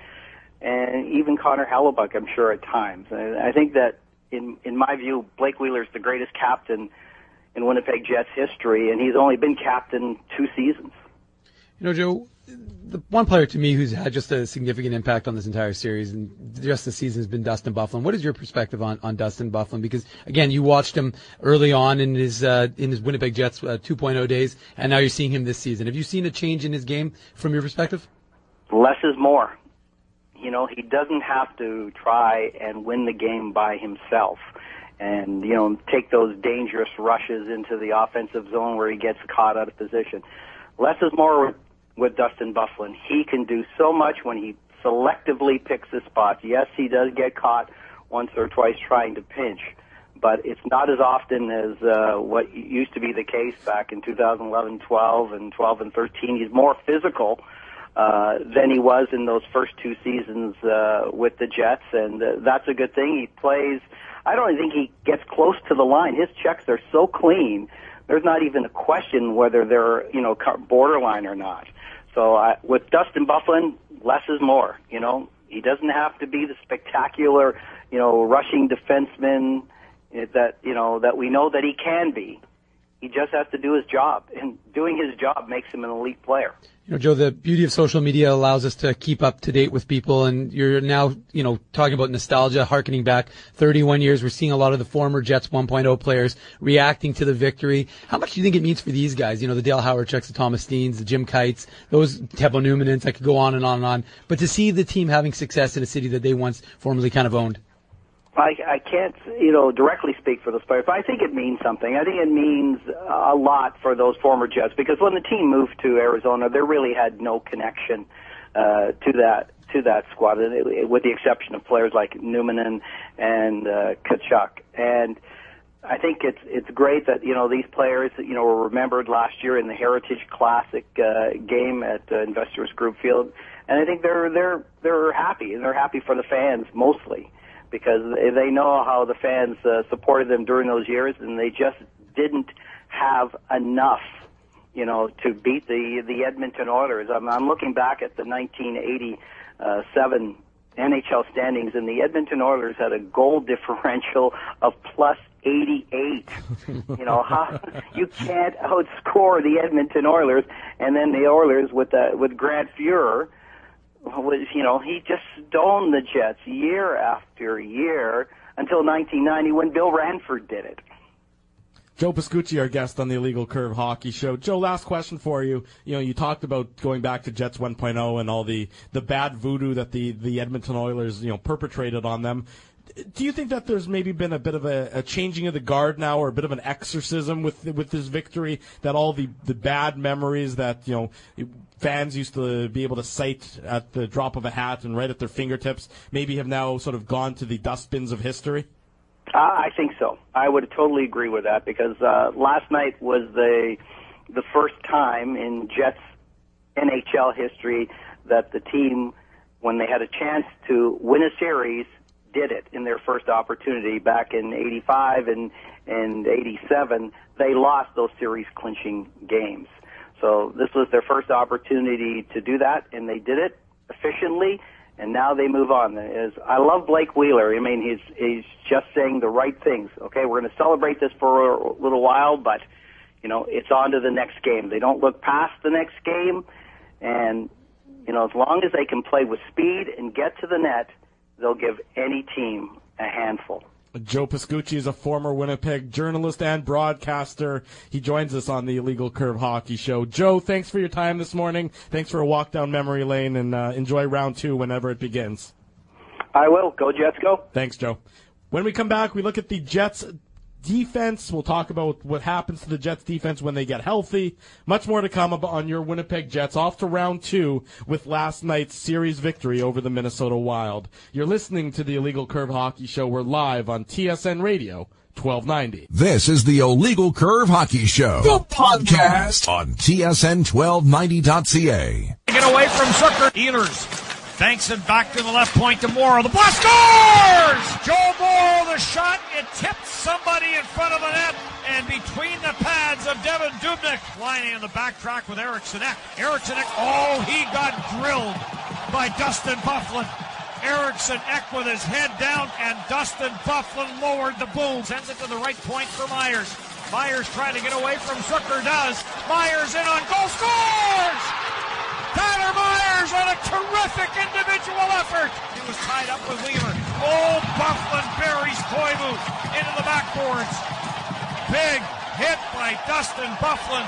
and even Connor Hellebuyck, I'm sure, at times. And I think that, in in my view, Blake Wheeler is the greatest captain in Winnipeg Jets history, and he's only been captain two seasons. You know, Joe, the one player to me who's had just a significant impact on this entire series and just the season has been Dustin Byfuglien. What is your perspective on, on Dustin Byfuglien? Because again, you watched him early on in his uh, in his Winnipeg Jets uh, two point oh days, and now you're seeing him this season. Have you seen a change in his game from your perspective? Less is more. You know, he doesn't have to try and win the game by himself and, you know, take those dangerous rushes into the offensive zone where he gets caught out of position. Less is more with Dustin Byfuglien. He can do so much when he selectively picks his spots. Yes, he does get caught once or twice trying to pinch, but it's not as often as uh, what used to be the case back in two thousand eleven twelve and twelve and thirteen. He's more physical uh, than he was in those first two seasons uh, with the Jets, and uh, that's a good thing. He plays, I don't think he gets close to the line. His checks are so clean, there's not even a question whether they're, you know, borderline or not. So uh, with Dustin Byfuglien, less is more. You know, he doesn't have to be the spectacular, you know, rushing defenseman that, you know, that we know that he can be. He just has to do his job, and doing his job makes him an elite player. You know, Joe, the beauty of social media allows us to keep up to date with people, and you're now, you know, talking about nostalgia, harkening back thirty-one years. We're seeing a lot of the former Jets one point oh players reacting to the victory. How much do you think it means for these guys? You know, the Dale Hawerchuk's, the Thomas Steens, the Jim Kites, those Tebo Numanens, I could go on and on and on. But to see the team having success in a city that they once formerly kind of owned. I, I can't, you know, directly speak for those players, but I think it means something. I think it means a lot for those former Jets, because when the team moved to Arizona, there really had no connection uh, to that to that squad, with the exception of players like Numanen and uh, Tkachuk. And I think it's it's great that, you know, these players, you know, were remembered last year in the Heritage Classic uh, game at uh, Investors Group Field, and I think they're they're they're happy, and they're happy for the fans mostly, because they know how the fans uh, supported them during those years, and they just didn't have enough, you know, to beat the the Edmonton Oilers. I'm, I'm looking back at the nineteen eighty-seven N H L standings, and the Edmonton Oilers had a goal differential of plus eighty-eight. You know, how, you can't outscore the Edmonton Oilers, and then the Oilers with uh, with Grant Fuhrer was, you know, he just stoned the Jets year after year until nineteen ninety when Bill Ranford did it. Joe Pascucci, our guest on the Illegal Curve Hockey Show. Joe, last question for you. You know, you talked about going back to Jets one point oh and all the, the bad voodoo that the, the Edmonton Oilers, you know, perpetrated on them. Do you think that there's maybe been a bit of a, a changing of the guard now, or a bit of an exorcism with with this victory, that all the, the bad memories that, you know, fans used to be able to cite at the drop of a hat and right at their fingertips maybe have now sort of gone to the dustbins of history? Uh, I think so. I would totally agree with that, because uh, last night was the the first time in Jets N H L history that the team, when they had a chance to win a series, did it in their first opportunity. Back in eighty-five and, and eighty-seven, they lost those series-clinching games. So this was their first opportunity to do that, and they did it efficiently, and now they move on. As I love Blake Wheeler. I mean, he's he's just saying the right things. Okay, we're going to celebrate this for a little while, but, you know, it's on to the next game. They don't look past the next game, and, you know, as long as they can play with speed and get to the net, they'll give any team a handful. Joe Pascucci is a former Winnipeg journalist and broadcaster. He joins us on the Illegal Curve Hockey Show. Joe, thanks for your time this morning. Thanks for a walk down memory lane, and uh, enjoy round two whenever it begins. I will. Go Jets, go. Thanks, Joe. When we come back, we look at the Jets defense. We'll talk about what happens to the Jets defense when they get healthy. Much more to come on your Winnipeg Jets, off to round two with last night's series victory over the Minnesota Wild. You're listening to the Illegal Curve Hockey Show. We're live on T S N Radio twelve ninety. This is the Illegal Curve Hockey Show, the podcast on T S N twelve ninety dot C A. Get away from Zucker. Ehlers Banks it back to the left point to Morrow. The blast scores! Joe Morrow, the shot. It tipped somebody in front of the net and between the pads of Devin Dubnyk. Lining in the backtrack with Eriksson Ek. Eriksson Ek, oh, he got drilled by Dustin Byfuglien. Eriksson Ek with his head down, and Dustin Byfuglien lowered the boom. Sends it to the right point for Myers. Myers trying to get away from Zucker, does. Myers in on goal, scores! Tyler Myers on a terrific individual effort. He was tied up with Weaver. Oh, Byfuglien buries Koivu into the backboards. Big hit by Dustin Byfuglien.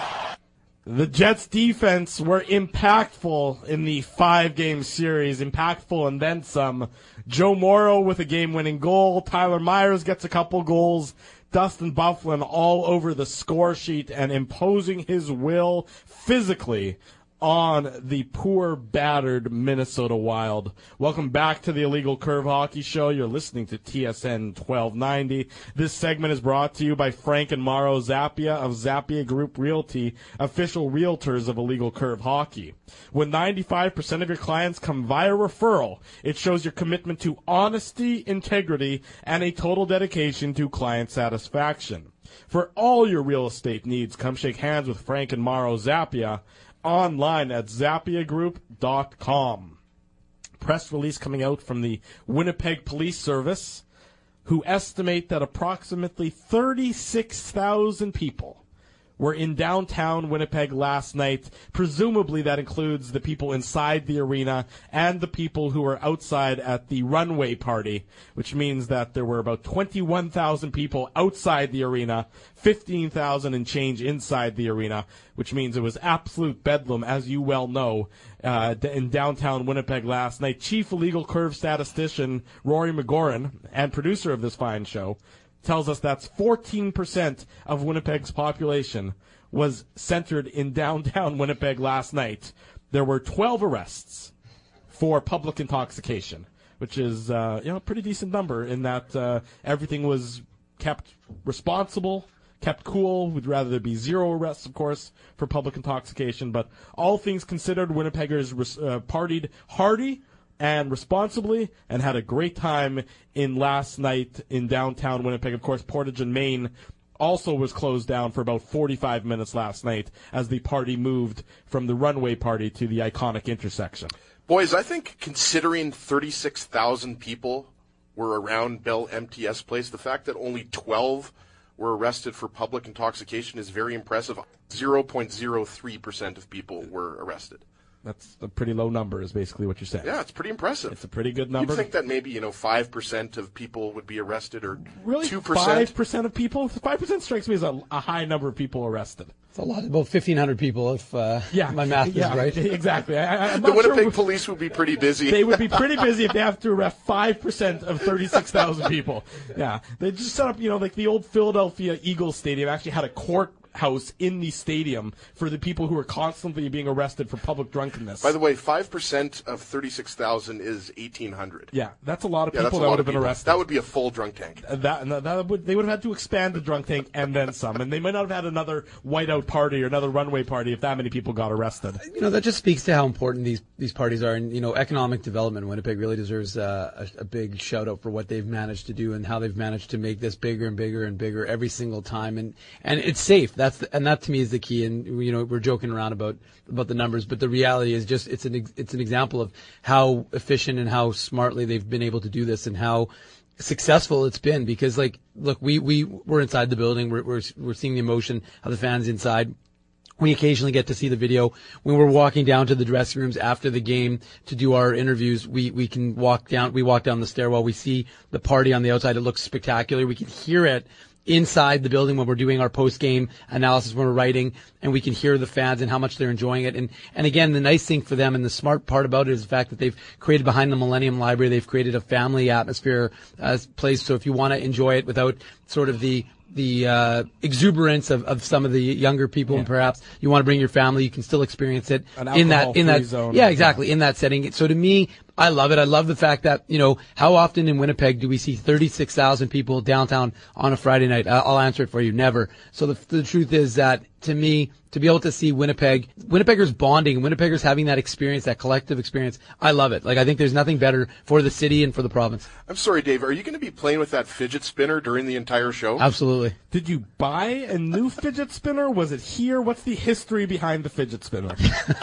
The Jets' defense were impactful in the five-game series, impactful and then some. Joe Morrow with a game-winning goal. Tyler Myers gets a couple goals. Dustin Byfuglien all over the score sheet and imposing his will physically on the poor, battered Minnesota Wild. Welcome back to the Illegal Curve Hockey Show. You're listening to T S N twelve ninety. This segment is brought to you by Frank and Mauro Zappia of Zappia Group Realty, official realtors of Illegal Curve Hockey. When ninety-five percent of your clients come via referral, it shows your commitment to honesty, integrity, and a total dedication to client satisfaction. For all your real estate needs, come shake hands with Frank and Mauro Zappia online at zappia group dot com. Press release coming out from the Winnipeg Police Service, who estimate that approximately thirty-six thousand people were in downtown Winnipeg last night. Presumably that includes the people inside the arena and the people who were outside at the runway party, which means that there were about twenty-one thousand people outside the arena, fifteen thousand and change inside the arena, which means it was absolute bedlam, as you well know, uh, in downtown Winnipeg last night. Chief Illegal Curve statistician Rory McGoran, and producer of this fine show, tells us that's fourteen percent of Winnipeg's population was centered in downtown Winnipeg last night. There were twelve arrests for public intoxication, which is uh, you know a pretty decent number in that uh, everything was kept responsible, kept cool. We'd rather there be zero arrests, of course, for public intoxication. But all things considered, Winnipeggers uh, partied hardy and responsibly, and had a great time in last night in downtown Winnipeg. Of course, Portage and Main also was closed down for about forty-five minutes last night as the party moved from the runway party to the iconic intersection. Boys, I think considering thirty-six thousand people were around Bell M T S Place, the fact that only twelve were arrested for public intoxication is very impressive. zero point zero three percent of people were arrested. That's a pretty low number, is basically what you're saying. Yeah, it's pretty impressive. It's a pretty good number. You'd think that maybe, you know, five percent of people would be arrested, or really two percent? five percent of people? five percent strikes me as a, a high number of people arrested. It's a lot, about fifteen hundred people, if uh, yeah, my math yeah, is right. Exactly. I, I'm the not Winnipeg sure police would be pretty busy. They would be pretty busy if they have to arrest five percent of thirty-six thousand people. Yeah. They just set up, you know, like the old Philadelphia Eagles Stadium actually had a court house in the stadium for the people who are constantly being arrested for public drunkenness. By the way, five percent of thirty-six thousand is eighteen hundred. Yeah, that's a lot of yeah, people that would have been arrested. That would be a full drunk tank. Uh, that, that, that would, they would have had to expand the drunk tank and then some, and they might not have had another whiteout party or another runway party if that many people got arrested. You know, that just speaks to how important these, these parties are, and, you know, economic development. Winnipeg really deserves uh, a, a big shout-out for what they've managed to do and how they've managed to make this bigger and bigger and bigger every single time, and, and it's safe. That's the, and that, to me, is the key. And you know, we're joking around about about the numbers, but the reality is just it's an it's an example of how efficient and how smartly they've been able to do this, and how successful it's been. Because, like, look, we we we're inside the building, we're we're, we're seeing the emotion of the fans inside. We occasionally get to see the video when we're walking down to the dressing rooms after the game to do our interviews. We we can walk down. We walk down the stairwell. We see the party on the outside. It looks spectacular. We can hear it inside the building when we're doing our post-game analysis, when we're writing, and we can hear the fans and how much they're enjoying it. And, and again, the nice thing for them and the smart part about it is the fact that they've created behind the Millennium Library, they've created a family atmosphere uh, place. So if you want to enjoy it without sort of the the uh, exuberance of, of some of the younger people, yeah. and perhaps you want to bring your family, you can still experience it An in that in that zone. Yeah, exactly, in that setting. So to me, I love it. I love the fact that, you know, how often in Winnipeg do we see thirty-six thousand people downtown on a Friday night? I'll answer it for you. Never. So the, the truth is that, to me, to be able to see Winnipeg, Winnipeggers bonding, Winnipeggers having that experience, that collective experience, I love it. Like, I think there's nothing better for the city and for the province. I'm sorry, Dave. Are you going to be playing with that fidget spinner during the entire show? Absolutely. Did you buy a new fidget spinner? Was it here? What's the history behind the fidget spinner?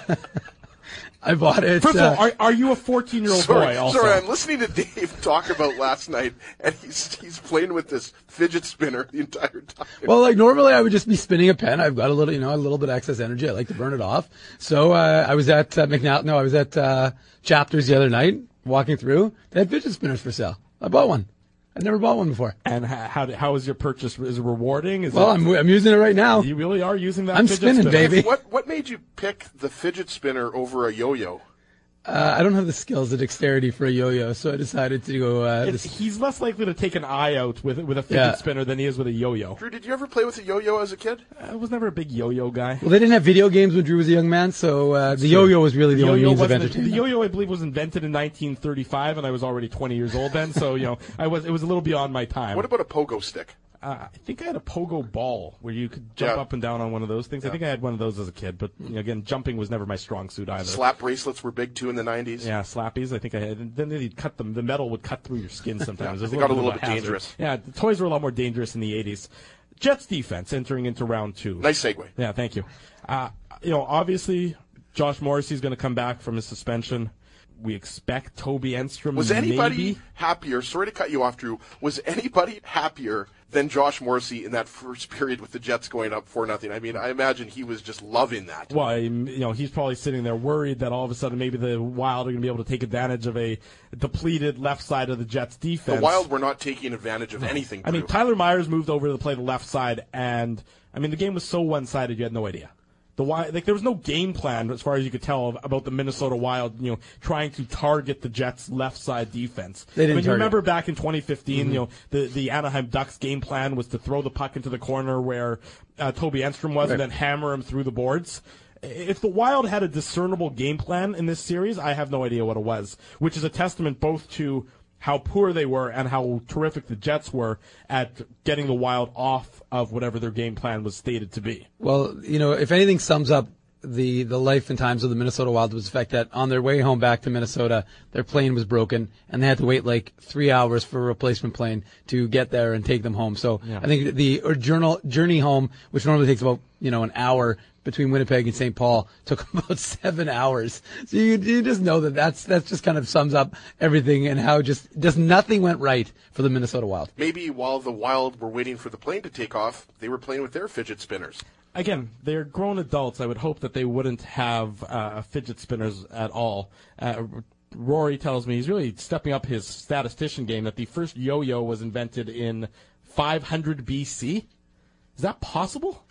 I bought it. First uh, of all, are, are you a fourteen-year-old sorry, boy also? Sorry, I'm listening to Dave talk about last night, and he's he's playing with this fidget spinner the entire time. Well, like normally I would just be spinning a pen. I've got a little, you know, a little bit of excess energy. I like to burn it off. So uh, I was at uh, McNally. No, I was at uh, Chapters the other night, walking through. They had fidget spinners for sale. I bought one. I'd never bought one before. And how how, how is your purchase? Is it rewarding? Is well, it, I'm I'm using it right now. You really are using that. I'm fidget spinning, spinner. baby. What what made you pick the fidget spinner over a yo-yo? Uh, I don't have the skills or dexterity for a yo-yo, so I decided to go. Uh, And this, he's less likely to take an eye out with with a fidget Yeah. spinner than he is with a yo-yo. Drew, did you ever play with a yo-yo as a kid? I was never a big yo-yo guy. well, they didn't have video games when Drew was a young man, so uh, the yo-yo was really the only Yo-yo means of wasn't- entertainment. The yo-yo, I believe, was invented in nineteen thirty-five, and I was already twenty years old then. So you know, I was it was a little beyond my time. What about a pogo stick? Uh, I think I had a pogo ball where you could jump Yeah. up and down on one of those things. I Yeah. think I had one of those as a kid, but you know, again, jumping was never my strong suit either. Slap bracelets were big too in the nineties. Yeah, slappies. I think I had. And then they'd cut them. The metal would cut through your skin sometimes. Yeah, It was they got a little of bit hazard. dangerous. Yeah, the toys were a lot more dangerous in the eighties. Jets defense entering into round two. Nice segue. Yeah, thank you. Uh, you know, obviously, Josh Morrissey's going to come back from his suspension. We expect Toby Enstrom. Was anybody maybe. happier? Sorry to cut you off, Drew. Was anybody happier than Josh Morrissey in that first period with the Jets going up four nothing? I mean, I imagine he was just loving that. Well, I'm- you know, he's probably sitting there worried that all of a sudden maybe the Wild are going to be able to take advantage of a depleted left side of the Jets defense. The Wild were not taking advantage of anything. I mean, Drew. Tyler Myers moved over to play the left side, and I mean, the game was so one-sided you had no idea. The Wild, like there was no game plan as far as you could tell about the Minnesota Wild, you know, trying to target the Jets' left side defense. They didn't I mean, you target. remember back in twenty fifteen, Mm-hmm. you know, the the Anaheim Ducks game plan was to throw the puck into the corner where uh, Toby Enstrom was, Right. and then hammer him through the boards. If the Wild had a discernible game plan in this series, I have no idea what it was, which is a testament both to how poor they were and how terrific the Jets were at getting the Wild off of whatever their game plan was stated to be. Well, you know, if anything sums up the, the life and times of the Minnesota Wild was the fact that on their way home back to Minnesota, their plane was broken and they had to wait like three hours for a replacement plane to get there and take them home. So Yeah. I think the or journal, journey home, which normally takes about, you know, an hour between Winnipeg and Saint Paul, took about seven hours. So you, you just know that that's, that's just kind of sums up everything and how just, just nothing went right for the Minnesota Wild. Maybe while the Wild were waiting for the plane to take off, they were playing with their fidget spinners. Again, they're grown adults. I would hope that they wouldn't have uh, fidget spinners at all. Uh, Rory tells me he's really stepping up his statistician game, that the first yo-yo was invented in five hundred B C. Is that possible?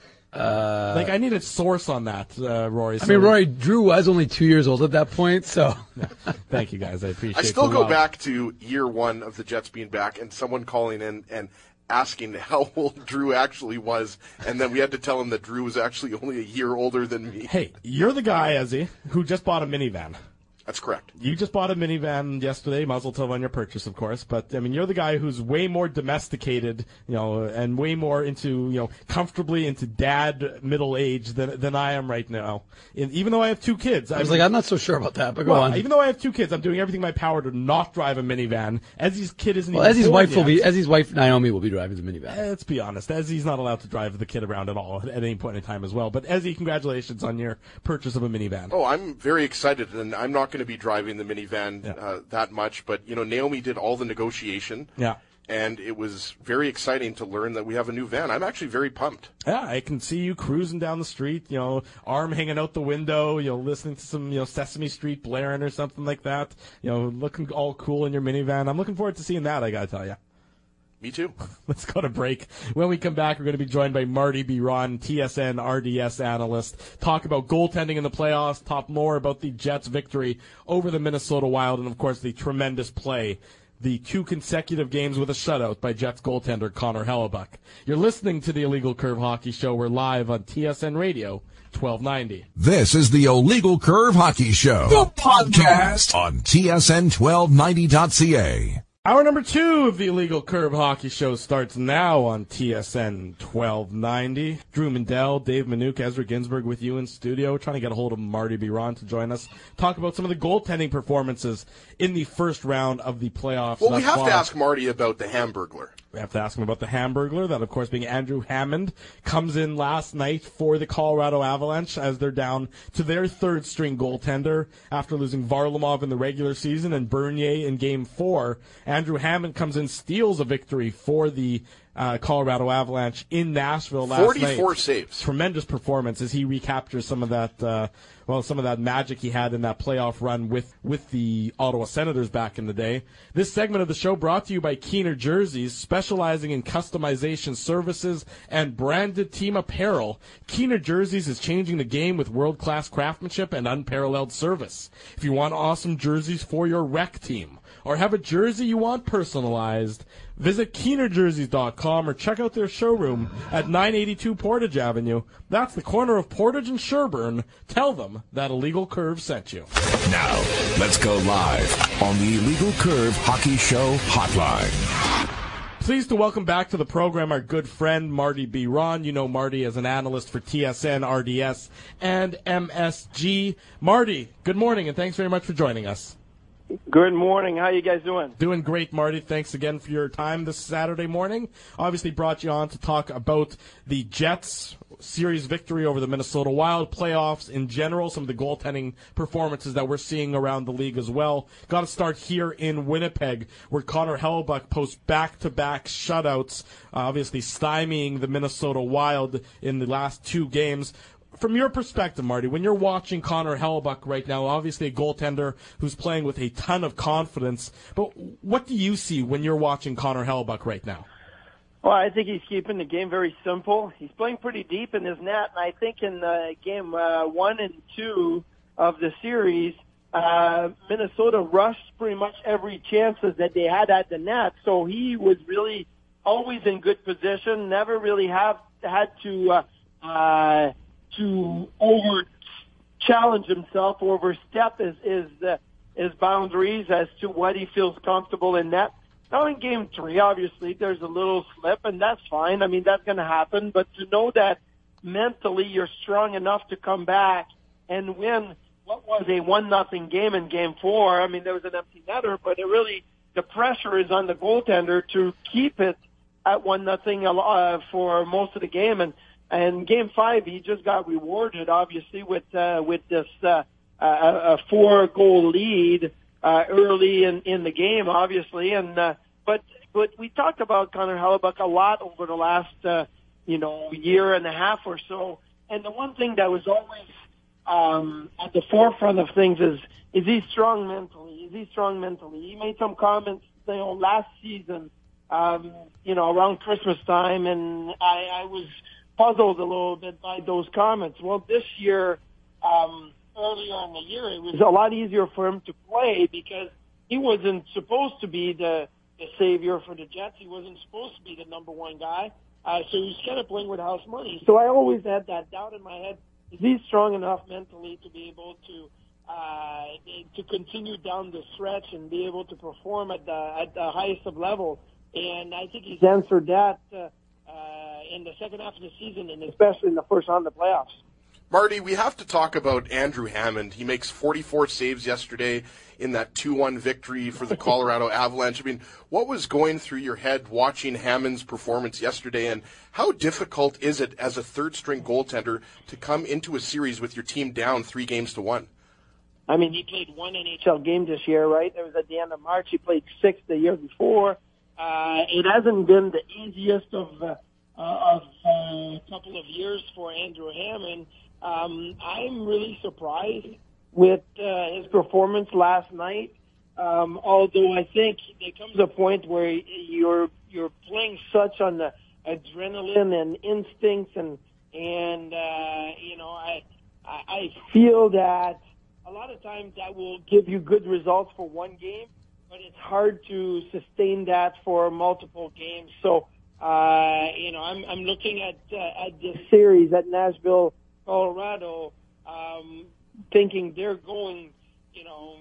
Uh, like, I need a source on that, uh, Rory. I mean, So- Rory, Drew was only two years old at that point, so. Thank you, guys. I appreciate I still the go love. back to year one of the Jets being back and someone calling in and asking how old Drew actually was, and then we had to tell him that Drew was actually only a year older than me. Hey, you're the guy, Ezzy, who just bought a minivan. That's correct. You just bought a minivan yesterday, Mazel Tov on your purchase, of course. But I mean, you're the guy who's way more domesticated, you know, and way more into, you know, comfortably into dad middle age than than I am right now. And even though I have two kids, I was like, I'm not so sure about that, but go well, on. even though I have two kids, I'm doing everything in my power to not drive a minivan. Ezzy's kid isn't Well, even Ezzy's born wife will yet. be, Ezzy's wife Naomi will be driving the minivan. Eh, Let's be honest. Ezzy's not allowed to drive the kid around at all at any point in time as well. But Ezzy, congratulations on your purchase of a minivan. Oh, I'm very excited, and I'm not going to be driving the minivan Yeah. uh, that much, but, you know, Naomi did all the negotiation. Yeah. And it was very exciting to learn that we have a new van. I'm actually very pumped. Yeah, I can see you cruising down the street, you know, arm hanging out the window, you know, listening to some, you know, Sesame Street blaring or something like that. You know, looking all cool in your minivan. I'm looking forward to seeing that, I gotta tell you. Me too. Let's go to break. When we come back, we're going to be joined by Marty Biron, T S N R D S analyst. Talk about goaltending in the playoffs, talk more about the Jets' victory over the Minnesota Wild, and, of course, the tremendous play, the two consecutive games with a shutout by Jets goaltender Connor Hellebuck. You're listening to the Illegal Curve Hockey Show. We're live on T S N Radio twelve ninety. This is the Illegal Curve Hockey Show, the podcast on T S N twelve ninety dot C A. Hour number two of the Illegal Curve Hockey Show starts now on T S N twelve ninety. Drew Mandel, Dave Minuk, Ezra Ginsburg with you in studio, trying to get a hold of Marty Biron to join us, talk about some of the goaltending performances in the first round of the playoffs. Well, we have to ask Marty about the Hamburglar. We have to ask him about the Hamburglar, that of course being Andrew Hammond, comes in last night for the Colorado Avalanche as they're down to their third string goaltender after losing Varlamov in the regular season and Bernier in game four. Andrew Hammond comes in, steals a victory for the uh, Colorado Avalanche in Nashville last forty-four night. forty-four saves. Tremendous performance as he recaptures some of that, uh, well, some of that magic he had in that playoff run with, with the Ottawa Senators back in the day. This segment of the show brought to you by Keener Jerseys, specializing in customization services and branded team apparel. Keener Jerseys is changing the game with world-class craftsmanship and unparalleled service. If you want awesome jerseys for your rec team, or have a jersey you want personalized, visit Keener Jerseys dot com or check out their showroom at nine eighty-two Portage Avenue. That's the corner of Portage and Sherburne. Tell them that Illegal Curve sent you. Now, let's go live on the Illegal Curve Hockey Show hotline. Pleased to welcome back to the program our good friend Marty Biron. You know Marty as an analyst for T S N, R D S, and M S G. Marty, good morning and thanks very much for joining us. Good morning. How you guys doing? Doing great, Marty. Thanks again for your time this Saturday morning. Obviously brought you on to talk about the Jets' series victory over the Minnesota Wild, playoffs in general, some of the goaltending performances that we're seeing around the league as well. Got to start here in Winnipeg, where Connor Hellebuyck posts back-to-back shutouts, uh, obviously stymieing the Minnesota Wild in the last two games. From your perspective, Marty, when you're watching Connor Hellebuyck right now, obviously a goaltender who's playing with a ton of confidence, but what do you see when you're watching Connor Hellebuyck right now? Well, I think he's keeping the game very simple. He's playing pretty deep in his net, and I think in uh, game uh, one and two of the series, uh, Minnesota rushed pretty much every chances that they had at the net, so he was really always in good position, never really have had to uh, uh, to over challenge himself, overstep his his, uh, his boundaries as to what he feels comfortable in net. Now in game three, obviously there's a little slip, and that's fine. I mean, that's going to happen. But to know that mentally you're strong enough to come back and win what was a one nothing game in game four. I mean, there was an empty netter, but it really the pressure is on the goaltender to keep it at one nothing uh, for most of the game. And And game five, he just got rewarded, obviously, with uh, with this uh, a, a four-goal lead uh, early in, in the game, obviously. And uh, but but we talked about Connor Hellebuyck a lot over the last uh, you know year and a half or so. And the one thing that was always um, at the forefront of things is is he strong mentally? Is he strong mentally? He made some comments, you know, last season, um, you know, around Christmas time, and I, I was puzzled a little bit by those comments. Well, this year, um, earlier in the year, it was a lot easier for him to play because he wasn't supposed to be the, the savior for the Jets. He wasn't supposed to be the number one guy. Uh, so he was kind of playing with house money. So I always had that doubt in my head. Is he strong enough mentally to be able to uh, to continue down the stretch and be able to perform at the, at the highest of levels? And I think he's answered that uh, Uh, in the second half of the season, and especially in the first round of the playoffs. Marty, we have to talk about Andrew Hammond. He makes forty-four saves yesterday in that two one victory for the Colorado Avalanche. I mean, what was going through your head watching Hammond's performance yesterday, and how difficult is it as a third-string goaltender to come into a series with your team down three games to one? I mean, he played one N H L game this year, right? It was at the end of March. He played six the year before. Uh, it hasn't been the easiest of uh, uh, of uh, a couple of years for Andrew Hammond. Um, I'm really surprised with uh, his performance last night. Um, although I think there comes a point where you're you're playing such on the adrenaline and instincts, and and uh, you know I I feel that a lot of times that will give you good results for one game, but it's hard to sustain that for multiple games. So, uh, you know, I'm, I'm looking at, uh, at this series at Nashville, Colorado, um, thinking they're going, you know,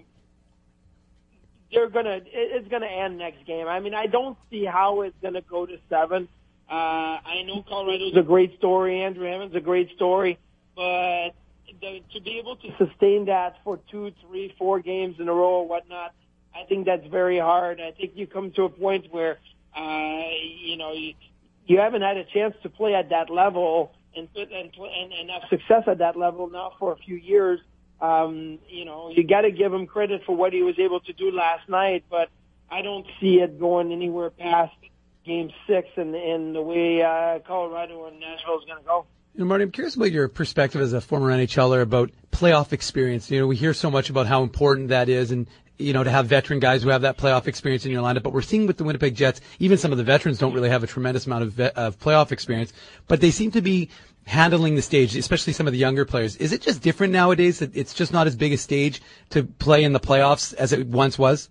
they're gonna, it's gonna end next game. I mean, I don't see how it's gonna go to seven. Uh, I know Colorado's a great story. Andrew Hammond's a great story, but the, to be able to sustain that for two, three, four games in a row or whatnot, I think that's very hard. I think you come to a point where, uh, you know, you, you haven't had a chance to play at that level and, and, and, and have success at that level now for a few years. Um, you know, you got to give him credit for what he was able to do last night, but I don't see it going anywhere past Game Six and in, in the way uh, Colorado and Nashville is going to go. You know, Marty, I'm curious about your perspective as a former N H L er about playoff experience. You know, we hear so much about how important that is, and you know, to have veteran guys who have that playoff experience in your lineup. But we're seeing with the Winnipeg Jets, even some of the veterans don't really have a tremendous amount of, ve- of playoff experience, but they seem to be handling the stage, especially some of the younger players. Is it just different nowadays that it's just not as big a stage to play in the playoffs as it once was?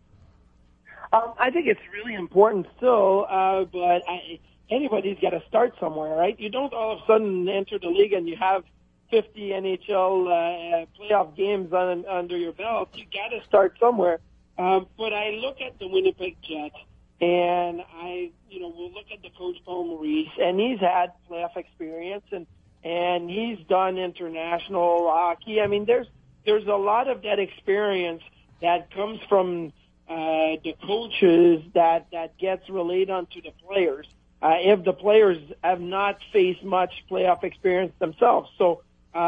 Um, I think it's really important still, uh, but I, anybody's got to start somewhere, right? You don't all of a sudden enter the league and you have fifty N H L uh, playoff games on, under your belt. You got to start somewhere. Um, but I look at the Winnipeg Jets, and I, you know, we'll look at the coach Paul Maurice, and he's had playoff experience, and and he's done international hockey. I mean, there's there's a lot of that experience that comes from uh, the coaches that that gets relayed onto the players. Uh, if the players have not faced much playoff experience themselves, so.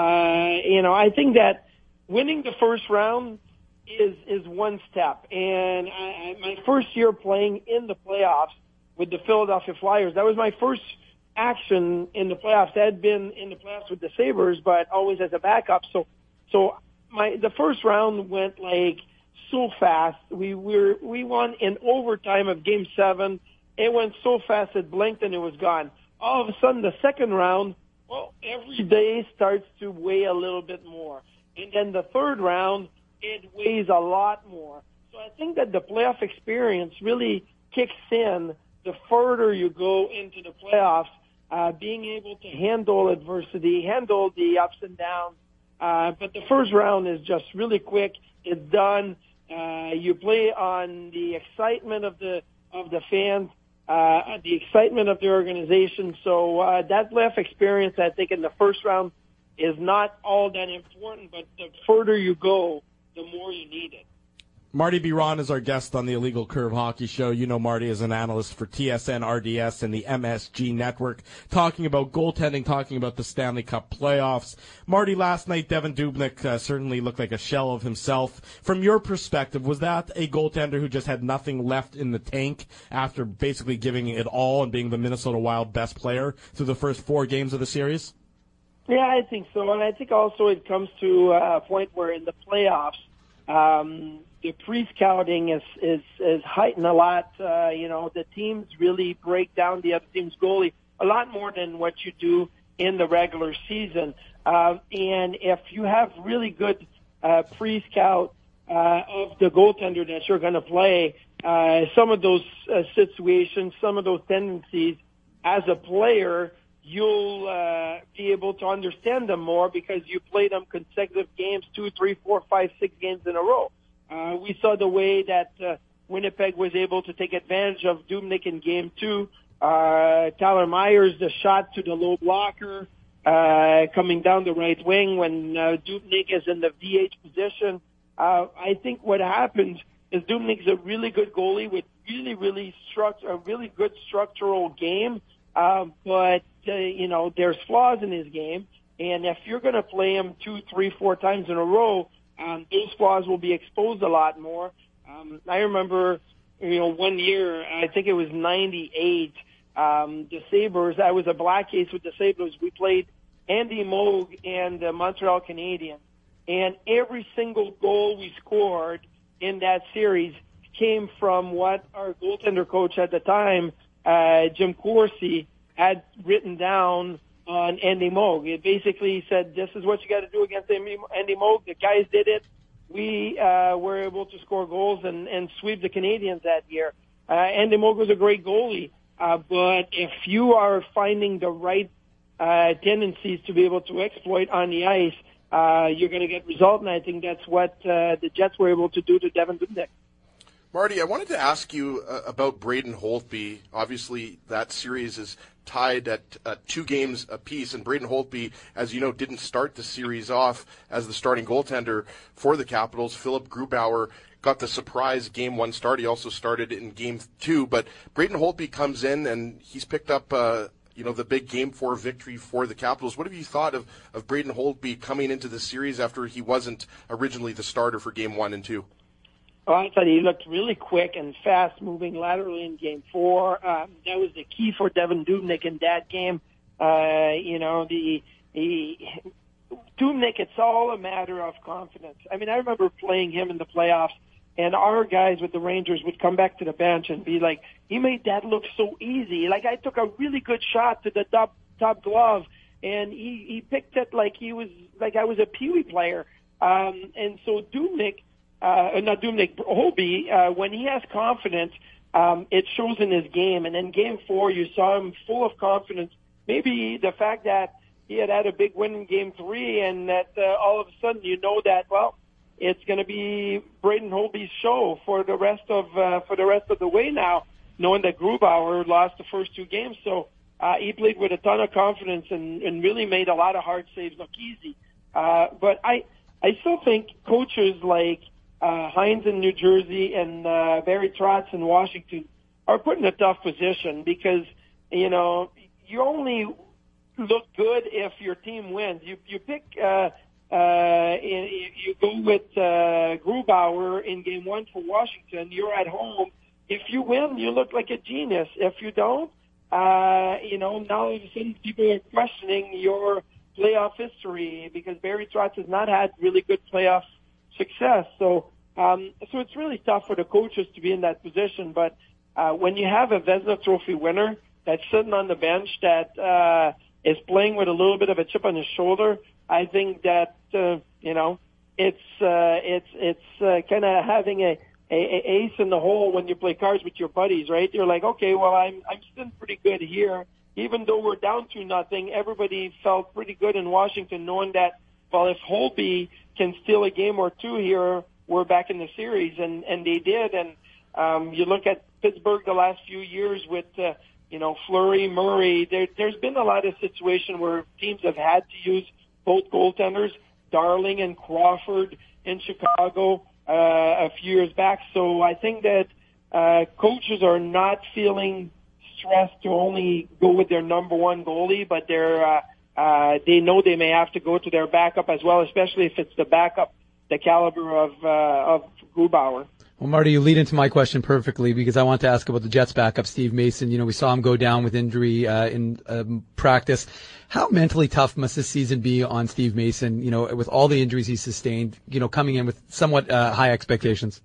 Uh, you know, I think that winning the first round is is one step. And I, I, my first year playing in the playoffs with the Philadelphia Flyers, that was my first action in the playoffs. I had been in the playoffs with the Sabres, but always as a backup. So, so my the first round went like so fast. We were we won in overtime of Game Seven. It went so fast it blinked and it was gone. All of a sudden, the second round. Well, every day starts to weigh a little bit more. And then the third round, it weighs a lot more. So I think that the playoff experience really kicks in the further you go into the playoffs, uh, being able to handle adversity, handle the ups and downs. Uh, but the first round is just really quick. It's done. Uh, you play on the excitement of the, of the fans. Uh, the excitement of the organization. So uh, that playoff experience, I think, in the first round is not all that important, but the further you go, the more you need it. Marty Biron is our guest on the Illegal Curve Hockey Show. You know Marty is an analyst for T S N, R D S, and the M S G Network, talking about goaltending, talking about the Stanley Cup playoffs. Marty, last night, Devan Dubnyk uh, certainly looked like a shell of himself. From your perspective, was that a goaltender who just had nothing left in the tank after basically giving it all and being the Minnesota Wild best player through the first four games of the series? Yeah, I think so. And I think also it comes to a point where in the playoffs, um, the pre-scouting is, is, is heightened a lot. Uh, you know, the teams really break down the other team's goalie a lot more than what you do in the regular season. Uh, and if you have really good uh, pre-scout uh, of the goaltender that you're going to play, uh, some of those uh, situations, some of those tendencies, as a player, you'll uh, be able to understand them more because you play them consecutive games, two, three, four, five, six games in a row. Uh, we saw the way that uh, Winnipeg was able to take advantage of Dubnyk in Game Two. Uh, Tyler Myers, the shot to the low blocker, uh, coming down the right wing when uh, Dubnyk is in the V H position. Uh, I think what happens is Dubnyk's a really good goalie with really, really struct- a really good structural game. Um, but, uh, you know, there's flaws in his game. And if you're going to play him two, three, four times in a row, um, those flaws will be exposed a lot more. Um, I remember, you know, one year, I think it was ninety-eight, um, the Sabres, I was a black case with the Sabres. We played Andy Moog and the Montreal Canadiens. And every single goal we scored in that series came from what our goaltender coach at the time, uh, Jim Corsi, had written down on Andy Moog. It basically said, this is what you got to do against Andy Moog. The guys did it. We uh, were able to score goals and, and sweep the Canadiens that year. Uh, Andy Moog was a great goalie, uh, but if you are finding the right uh, tendencies to be able to exploit on the ice, uh, you're going to get result, and I think that's what uh, the Jets were able to do to Devan Dubnyk. Marty, I wanted to ask you uh, about Braden Holtby. Obviously, that series is tied at uh, two games apiece, and Braden Holtby, as you know, didn't start the series off as the starting goaltender for the Capitals. Philip Grubauer got the surprise game one start. He also started in game two, but Braden Holtby comes in, and he's picked up uh, you know, the big game four victory for the Capitals. What have you thought of, of Braden Holtby coming into the series after he wasn't originally the starter for game one and two? Oh, I thought he looked really quick and fast, moving laterally in Game Four. Um, that was the key for Devan Dubnyk in that game. Uh, you know, the the Dubnyk. It's all a matter of confidence. I mean, I remember playing him in the playoffs, and our guys with the Rangers would come back to the bench and be like, "He made that look so easy. Like I took a really good shot to the top top glove, and he he picked it like he was like I was a peewee player." Um, and so Dubnyk. Uh, not Dubnyk, Holtby, uh, when he has confidence, um, it shows in his game. And in game four, you saw him full of confidence. Maybe the fact that he had had a big win in game three and that uh, all of a sudden you know that, well, it's going to be Braden Holtby's show for the rest of, uh, for the rest of the way now, knowing that Grubauer lost the first two games. So, uh, he played with a ton of confidence and, and really made a lot of hard saves look easy. Uh, but I, I still think coaches like, Uh, Hines in New Jersey and uh, Barry Trotz in Washington are put in a tough position because, you know, you only look good if your team wins. You you pick, uh, uh, you go with uh, Grubauer in game one for Washington. You're at home. If you win, you look like a genius. If you don't, uh, you know, now all of a sudden people are questioning your playoff history because Barry Trotz has not had really good playoff success. So, um, so it's really tough for the coaches to be in that position. But uh, when you have a Vezina Trophy winner that's sitting on the bench that uh, is playing with a little bit of a chip on his shoulder, I think that uh, you know it's uh, it's it's uh, kind of having a, a, a ace in the hole when you play cards with your buddies, right? You're like, okay, well, I'm I'm still pretty good here, even though we're down to nothing. Everybody felt pretty good in Washington, knowing that, well, if Holtby can steal a game or two here, we're back in the series, and, and they did. And um, you look at Pittsburgh the last few years with, uh, you know, Fleury, Murray. There, there's been a lot of situations where teams have had to use both goaltenders, Darling and Crawford in Chicago uh, a few years back. So I think that uh, coaches are not feeling stressed to only go with their number one goalie, but they're uh, Uh, they know they may have to go to their backup as well, especially if it's the backup, the caliber of uh, of Grubauer. Well, Marty, you lead into my question perfectly because I want to ask about the Jets backup, Steve Mason. You know, we saw him go down with injury uh, in um, practice. How mentally tough must this season be on Steve Mason, you know, with all the injuries he's sustained, you know, coming in with somewhat uh, high expectations?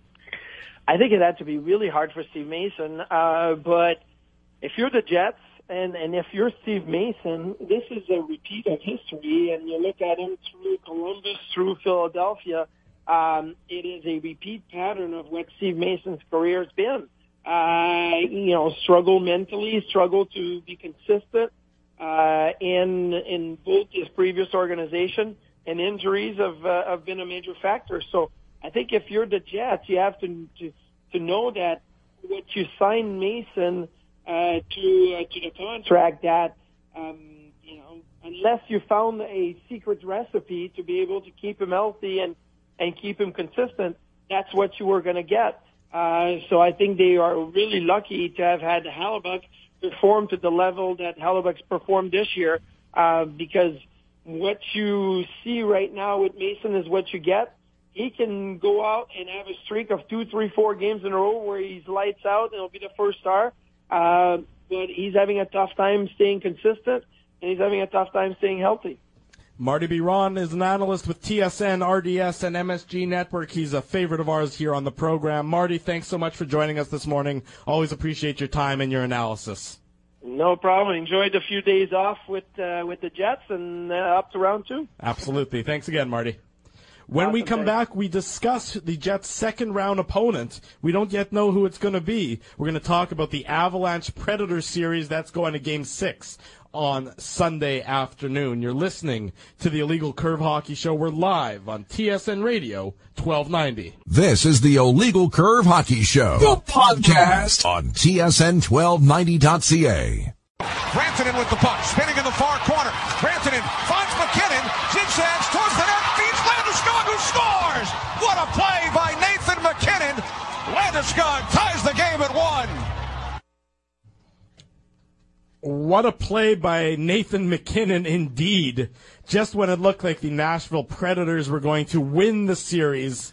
I think it had to be really hard for Steve Mason. Uh, but if you're the Jets, And, and if you're Steve Mason, this is a repeat of history, and you look at him through Columbus, through Philadelphia, um, it is a repeat pattern of what Steve Mason's career has been. Uh, you know, struggle mentally, struggle to be consistent uh, in in both his previous organization, and injuries have, uh, have been a major factor. So I think if you're the Jets, you have to to, to know that what you sign Mason Uh, to uh, to the contract that um, you know, unless you found a secret recipe to be able to keep him healthy and and keep him consistent, that's what you were going to get. Uh, so I think they are really lucky to have had Hellebuyck perform to the level that Hellebuyck's performed this year, uh, because what you see right now with Mason is what you get. He can go out and have a streak of two, three, four games in a row where he's lights out and he'll be the first star. Uh, but he's having a tough time staying consistent, and he's having a tough time staying healthy. Marty Biron is an analyst with T S N, R D S, and M S G Network. He's a favorite of ours here on the program. Marty, thanks so much for joining us this morning. Always appreciate your time and your analysis. No problem. Enjoyed a few days off with uh, with the Jets and uh, up to round two. Absolutely. Thanks again, Marty. When Awesome, we come thanks. back, we discuss the Jets' second-round opponent. We don't yet know who it's going to be. We're going to talk about the Avalanche Predators series. That's going to Game six on Sunday afternoon. You're listening to the Illegal Curve Hockey Show. We're live on T S N Radio twelve ninety. This is the Illegal Curve Hockey Show, the podcast on T S N twelve ninety dot C A. Rantanen with the puck, spinning in the far corner. Rantanen finds McKinnon, zigzags towards the net, feeds Landeskog, who scores! What a play by Nathan McKinnon! Landeskog ties the game at one. What a play by Nathan McKinnon, indeed. Just when it looked like the Nashville Predators were going to win the series,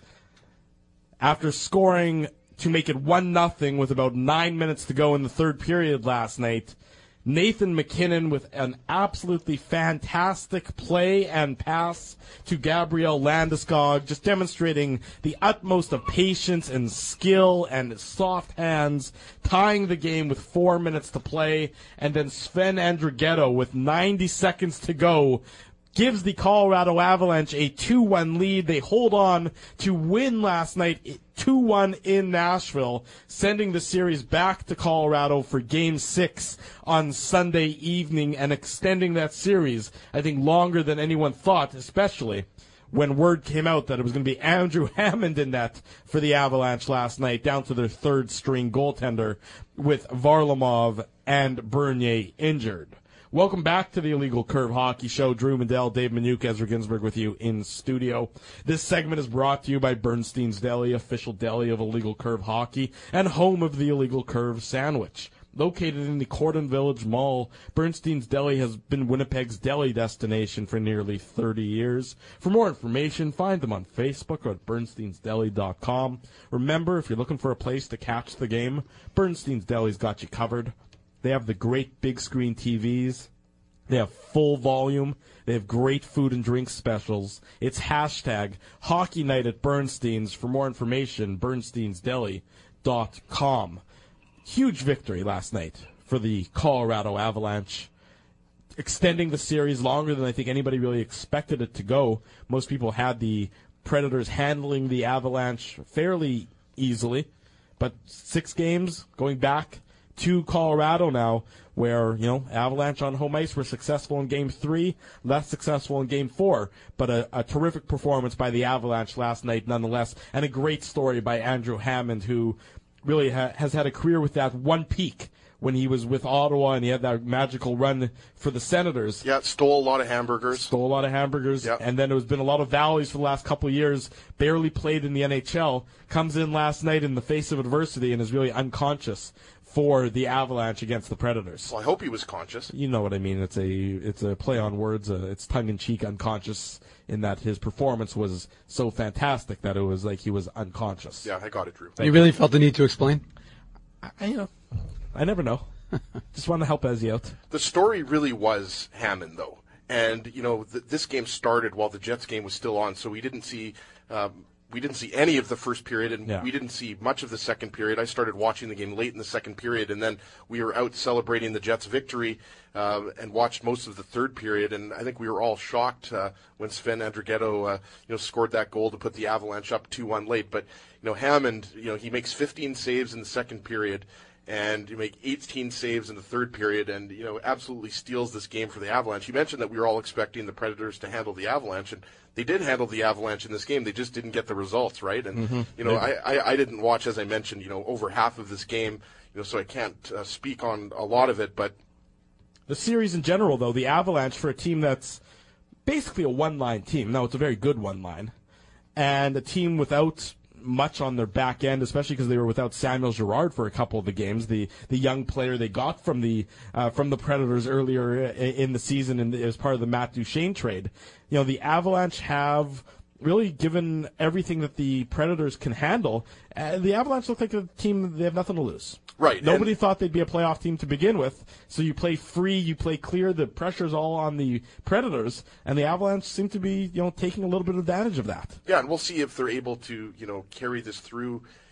after scoring to make it one nothing with about nine minutes to go in the third period last night, Nathan McKinnon with an absolutely fantastic play and pass to Gabriel Landeskog, just demonstrating the utmost of patience and skill and soft hands, tying the game with four minutes to play, and then Sven Andrighetto with ninety seconds to go gives the Colorado Avalanche a two one lead. They hold on to win last night two one in Nashville, sending the series back to Colorado for Game six on Sunday evening and extending that series, I think, longer than anyone thought, especially when word came out that it was going to be Andrew Hammond in net for the Avalanche last night, down to their third-string goaltender with Varlamov and Bernier injured. Welcome back to the Illegal Curve Hockey Show. Drew Mandel, Dave Minuk, Ezra Ginsberg with you in studio. This segment is brought to you by Bernstein's Deli, official deli of Illegal Curve Hockey, and home of the Illegal Curve Sandwich. Located in the Cordon Village Mall, Bernstein's Deli has been Winnipeg's deli destination for nearly thirty years. For more information, find them on Facebook or at bernsteins deli dot com. Remember, if you're looking for a place to catch the game, Bernstein's Deli's got you covered. They have the great big screen T Vs. They have full volume. They have great food and drink specials. It's hashtag Hockey Night at Bernstein's. For more information, bernsteins deli dot com. Huge victory last night for the Colorado Avalanche, extending the series longer than I think anybody really expected it to go. Most people had the Predators handling the Avalanche fairly easily, but six games going back to Colorado now, where, you know, Avalanche on home ice were successful in Game three, less successful in Game four, but a, a terrific performance by the Avalanche last night nonetheless, and a great story by Andrew Hammond, who really ha- has had a career with that one peak when he was with Ottawa and he had that magical run for the Senators. Yeah, stole a lot of hamburgers. Stole a lot of hamburgers. Yeah. And then there's been a lot of valleys for the last couple of years. Barely played in the N H L. Comes in last night in the face of adversity and is really unconscious for the Avalanche against the Predators. Well, I hope he was conscious. You know what I mean. It's a it's a play on words. Uh, it's tongue-in-cheek unconscious in that his performance was so fantastic that it was like he was unconscious. Yeah, I got it, Drew. You really felt the need to explain? I, you know, I never know. Just want to help Ezzy out. The story really was Hammond, though. And, you know, th- this game started while the Jets game was still on, so we didn't see um, we didn't see any of the first period, and yeah. we didn't see much of the second period. I started watching the game late in the second period, and then we were out celebrating the Jets' victory uh, and watched most of the third period. And I think we were all shocked uh, when Sven Andrighetto, uh, you know, scored that goal to put the Avalanche up two one late. But, you know, Hammond, you know, he makes fifteen saves in the second period, and you make eighteen saves in the third period, and, you know, absolutely steals this game for the Avalanche. You mentioned that we were all expecting the Predators to handle the Avalanche, and they did handle the Avalanche in this game. They just didn't get the results, right? And, mm-hmm. you know, I, I, I didn't watch, as I mentioned, you know, over half of this game, you know, so I can't uh, speak on a lot of it, but the series in general, though, the Avalanche, for a team that's basically a one-line team. Now, it's a very good one-line, and a team without much on their back end, especially because they were without Samuel Girard for a couple of the games, the the young player they got from the uh, from the Predators earlier in the season, and as part of the Matt Duchene trade. You know, the Avalanche have really given everything that the Predators can handle. Uh, the Avalanche look like a team they have nothing to lose. Right. Nobody and thought they'd be a playoff team to begin with, so you play free, you play clear, the pressure's all on the Predators, and the Avalanche seem to be, you know, taking a little bit of advantage of that. Yeah, and we'll see if they're able to, you know, carry this through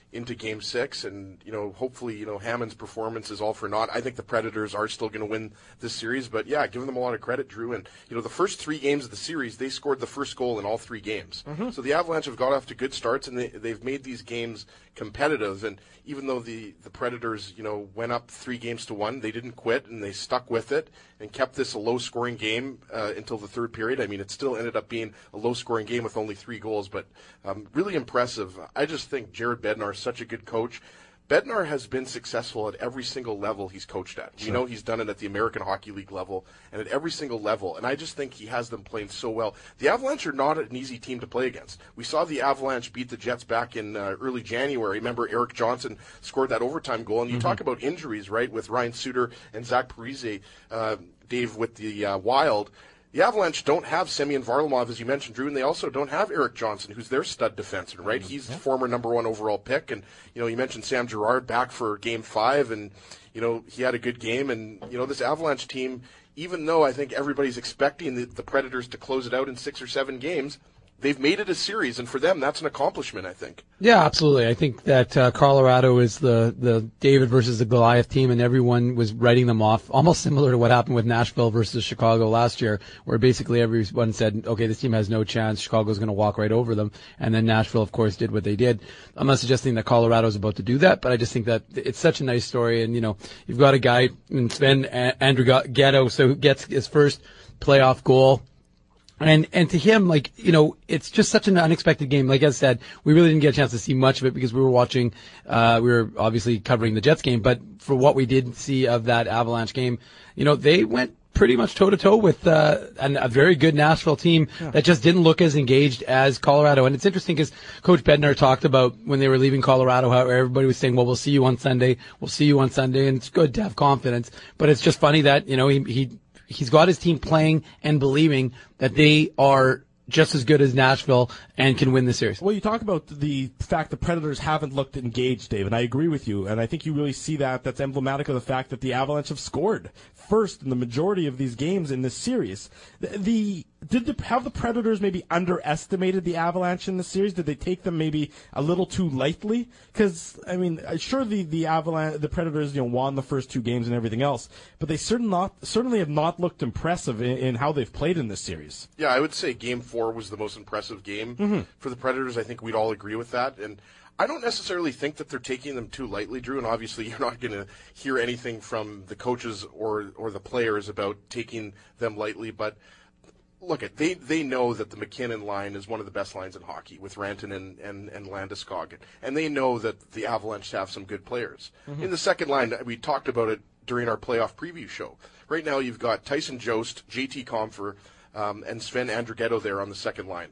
into Game Six, and you know, hopefully, you know, Hammond's performance is all for naught. I think the Predators are still going to win this series, but yeah, giving them a lot of credit, Drew. And you know, the first three games of the series, they scored the first goal in all three games. Mm-hmm. So the Avalanche have got off to good starts, and they, they've made these games competitive. And even though the the Predators, you know, went up three games to one, they didn't quit, and they stuck with it and kept this a low-scoring game uh, until the third period. I mean, it still ended up being a low-scoring game with only three goals, but um, really impressive. I just think Jared Bednar is such a good coach. Bednar has been successful at every single level he's coached at. Sure. We know he's done it at the American Hockey League level and at every single level, and I just think he has them playing so well. The Avalanche are not an easy team to play against. We saw the Avalanche beat the Jets back in uh, early January. Remember, Eric Johnson scored that overtime goal, and you mm-hmm. talk about injuries, right, with Ryan Suter and Zach Parise, uh, Dave, with the uh, Wild. The Avalanche don't have Semyon Varlamov, as you mentioned, Drew, and they also don't have Eric Johnson, who's their stud defenseman, right? He's the former number one overall pick, and, you know, you mentioned Sam Girard back for Game five, and, you know, he had a good game, and, you know, this Avalanche team, even though I think everybody's expecting the, the Predators to close it out in six or seven games, they've made it a series, and for them, that's an accomplishment, I think. Yeah, absolutely. I think that uh, Colorado is the, the David versus the Goliath team, and everyone was writing them off, almost similar to what happened with Nashville versus Chicago last year, where basically everyone said, okay, this team has no chance, Chicago's going to walk right over them, and then Nashville, of course, did what they did. I'm not suggesting that Colorado's about to do that, but I just think that it's such a nice story, and, you know, you've got a guy in Sven Andrighetto, so who gets his first playoff goal. And, and to him, like, you know, it's just such an unexpected game. Like I said, we really didn't get a chance to see much of it because we were watching, uh, we were obviously covering the Jets game, but for what we did see of that Avalanche game, you know, they went pretty much toe to toe with, uh, an, a very good Nashville team yeah. that just didn't look as engaged as Colorado. And it's interesting because Coach Bednar talked about when they were leaving Colorado, how everybody was saying, well, we'll see you on Sunday. We'll see you on Sunday. And it's good to have confidence, but it's just funny that, you know, he, he, He's got his team playing and believing that they are just as good as Nashville and can win the series. Well, you talk about the fact the Predators haven't looked engaged, Dave, and I agree with you. And I think you really see that. That's emblematic of the fact that the Avalanche have scored first in the majority of these games in this series. The, the did the, have the Predators maybe underestimated the Avalanche in the series? Did they take them maybe a little too lightly? Because I mean, sure, the the Avalanche, the Predators, you know, won the first two games and everything else, but they certainly not certainly have not looked impressive in, in how they've played in this series. Yeah, I would say Game Four was the most impressive game mm-hmm. for the Predators. I think we'd all agree with that, and I don't necessarily think that they're taking them too lightly, Drew, and obviously you're not going to hear anything from the coaches or or the players about taking them lightly, but look, at they they know that the McKinnon line is one of the best lines in hockey with Rantanen and, and, and Landeskog, and they know that the Avalanche have some good players. Mm-hmm. In the second line, we talked about it during our playoff preview show. Right now you've got Tyson Jost, J T Compher, um, and Sven Andrighetto there on the second line.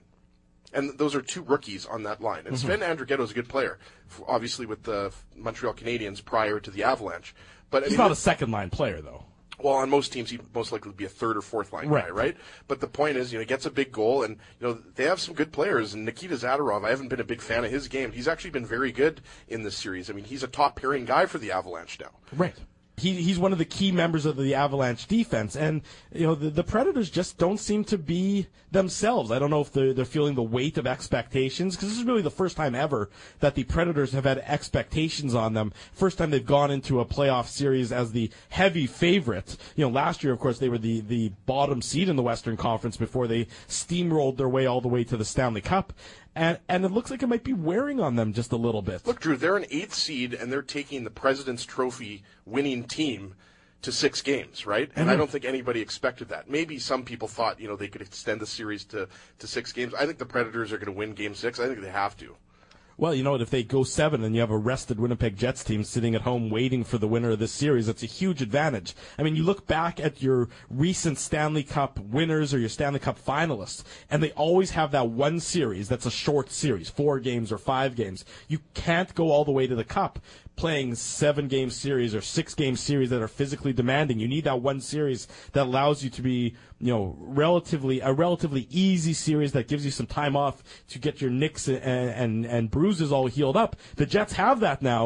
And those are two rookies on that line. And mm-hmm. Sven Andrighetto is a good player, obviously with the Montreal Canadiens prior to the Avalanche. But He's I mean, not a second-line player, though. Well, on most teams, he'd most likely be a third or fourth line right. guy, right? But the point is, you know, he gets a big goal, and you know they have some good players. And Nikita Zadorov, I haven't been a big fan of his game. He's actually been very good in this series. I mean, he's a top pairing guy for the Avalanche now. Right. He he's one of the key members of the Avalanche defense, and you know the, the Predators just don't seem to be themselves. I don't know if they're, they're feeling the weight of expectations, because this is really the first time ever that the Predators have had expectations on them. First time they've gone into a playoff series as the heavy favorite. You know, last year, of course, they were the, the bottom seed in the Western Conference before they steamrolled their way all the way to the Stanley Cup. And, and it looks like it might be wearing on them just a little bit. Look, Drew, they're an eighth seed, and they're taking the President's Trophy winning team to six games, right? And mm-hmm. I don't think anybody expected that. Maybe some people thought, you know, they could extend the series to, to six games. I think the Predators are going to win Game Six. I think they have to. Well, you know what, if they go seven and you have a rested Winnipeg Jets team sitting at home waiting for the winner of this series, that's a huge advantage. I mean, you look back at your recent Stanley Cup winners or your Stanley Cup finalists, and they always have that one series that's a short series, four games or five games. You can't go all the way to the Cup playing seven-game series or six-game series that are physically demanding. You need that one series that allows you to be, you know, relatively a relatively easy series that gives you some time off to get your nicks and and, and bruises all healed up. The Jets have that now.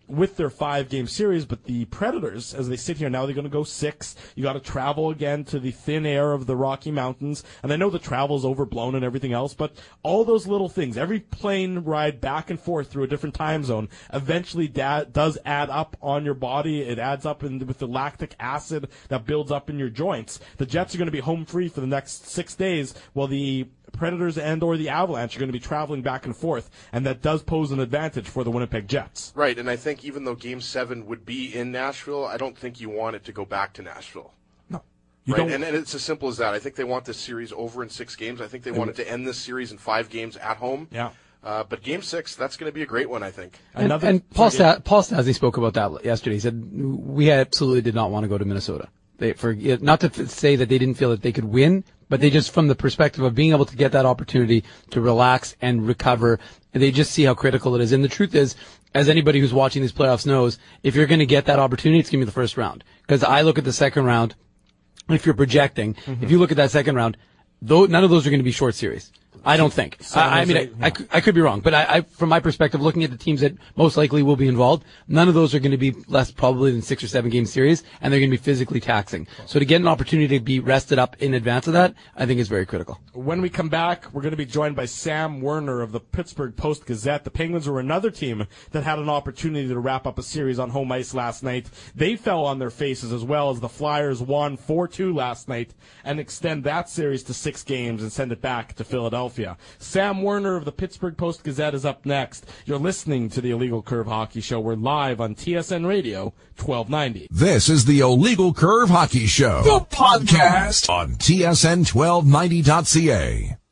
with their five-game series, but the Predators, as they sit here now, they're going to go six. You got to travel again to the thin air of the Rocky Mountains, and I know the travel's overblown and everything else, but all those little things, every plane ride back and forth through a different time zone, eventually da- does add up on your body. It adds up in, with the lactic acid that builds up in your joints. The Jets are going to be home free for the next six days, while the Predators and or the Avalanche are going to be traveling back and forth, and that does pose an advantage for the Winnipeg Jets. Right, and I think even though Game seven would be in Nashville, I don't think you want it to go back to Nashville. No. You right, don't... and, and it's as simple as that. I think they want this series over in six games. I think they wanted to end this series in five games at home. Yeah. Uh, but Game six, that's going to be a great one, I think. And, Another... and Paul, Sta- Paul Stastny spoke about that yesterday. He said, we absolutely did not want to go to Minnesota. They, for, not to f- say that they didn't feel that they could win, but they just, from the perspective of being able to get that opportunity to relax and recover, they just see how critical it is. And the truth is, as anybody who's watching these playoffs knows, if you're going to get that opportunity, it's going to be the first round. Because I look at the second round, if you're projecting, mm-hmm. if you look at that second round, though, none of those are going to be short series. I don't think. I, I mean, I, I, I could be wrong, but I, I, from my perspective, looking at the teams that most likely will be involved, none of those are going to be less probably than six or seven game series, and they're going to be physically taxing. So to get an opportunity to be rested up in advance of that, I think is very critical. When we come back, we're going to be joined by Sam Werner of the Pittsburgh Post-Gazette. The Penguins were another team that had an opportunity to wrap up a series on home ice last night. They fell on their faces as well as the Flyers won four two last night and extend that series to six games and send it back to Philadelphia. Sam Werner of the Pittsburgh Post-Gazette is up next. You're listening to the Illegal Curve Hockey Show. We're live on T S N Radio, twelve ninety. This is the Illegal Curve Hockey Show, the podcast on T S N twelve ninety dot C A.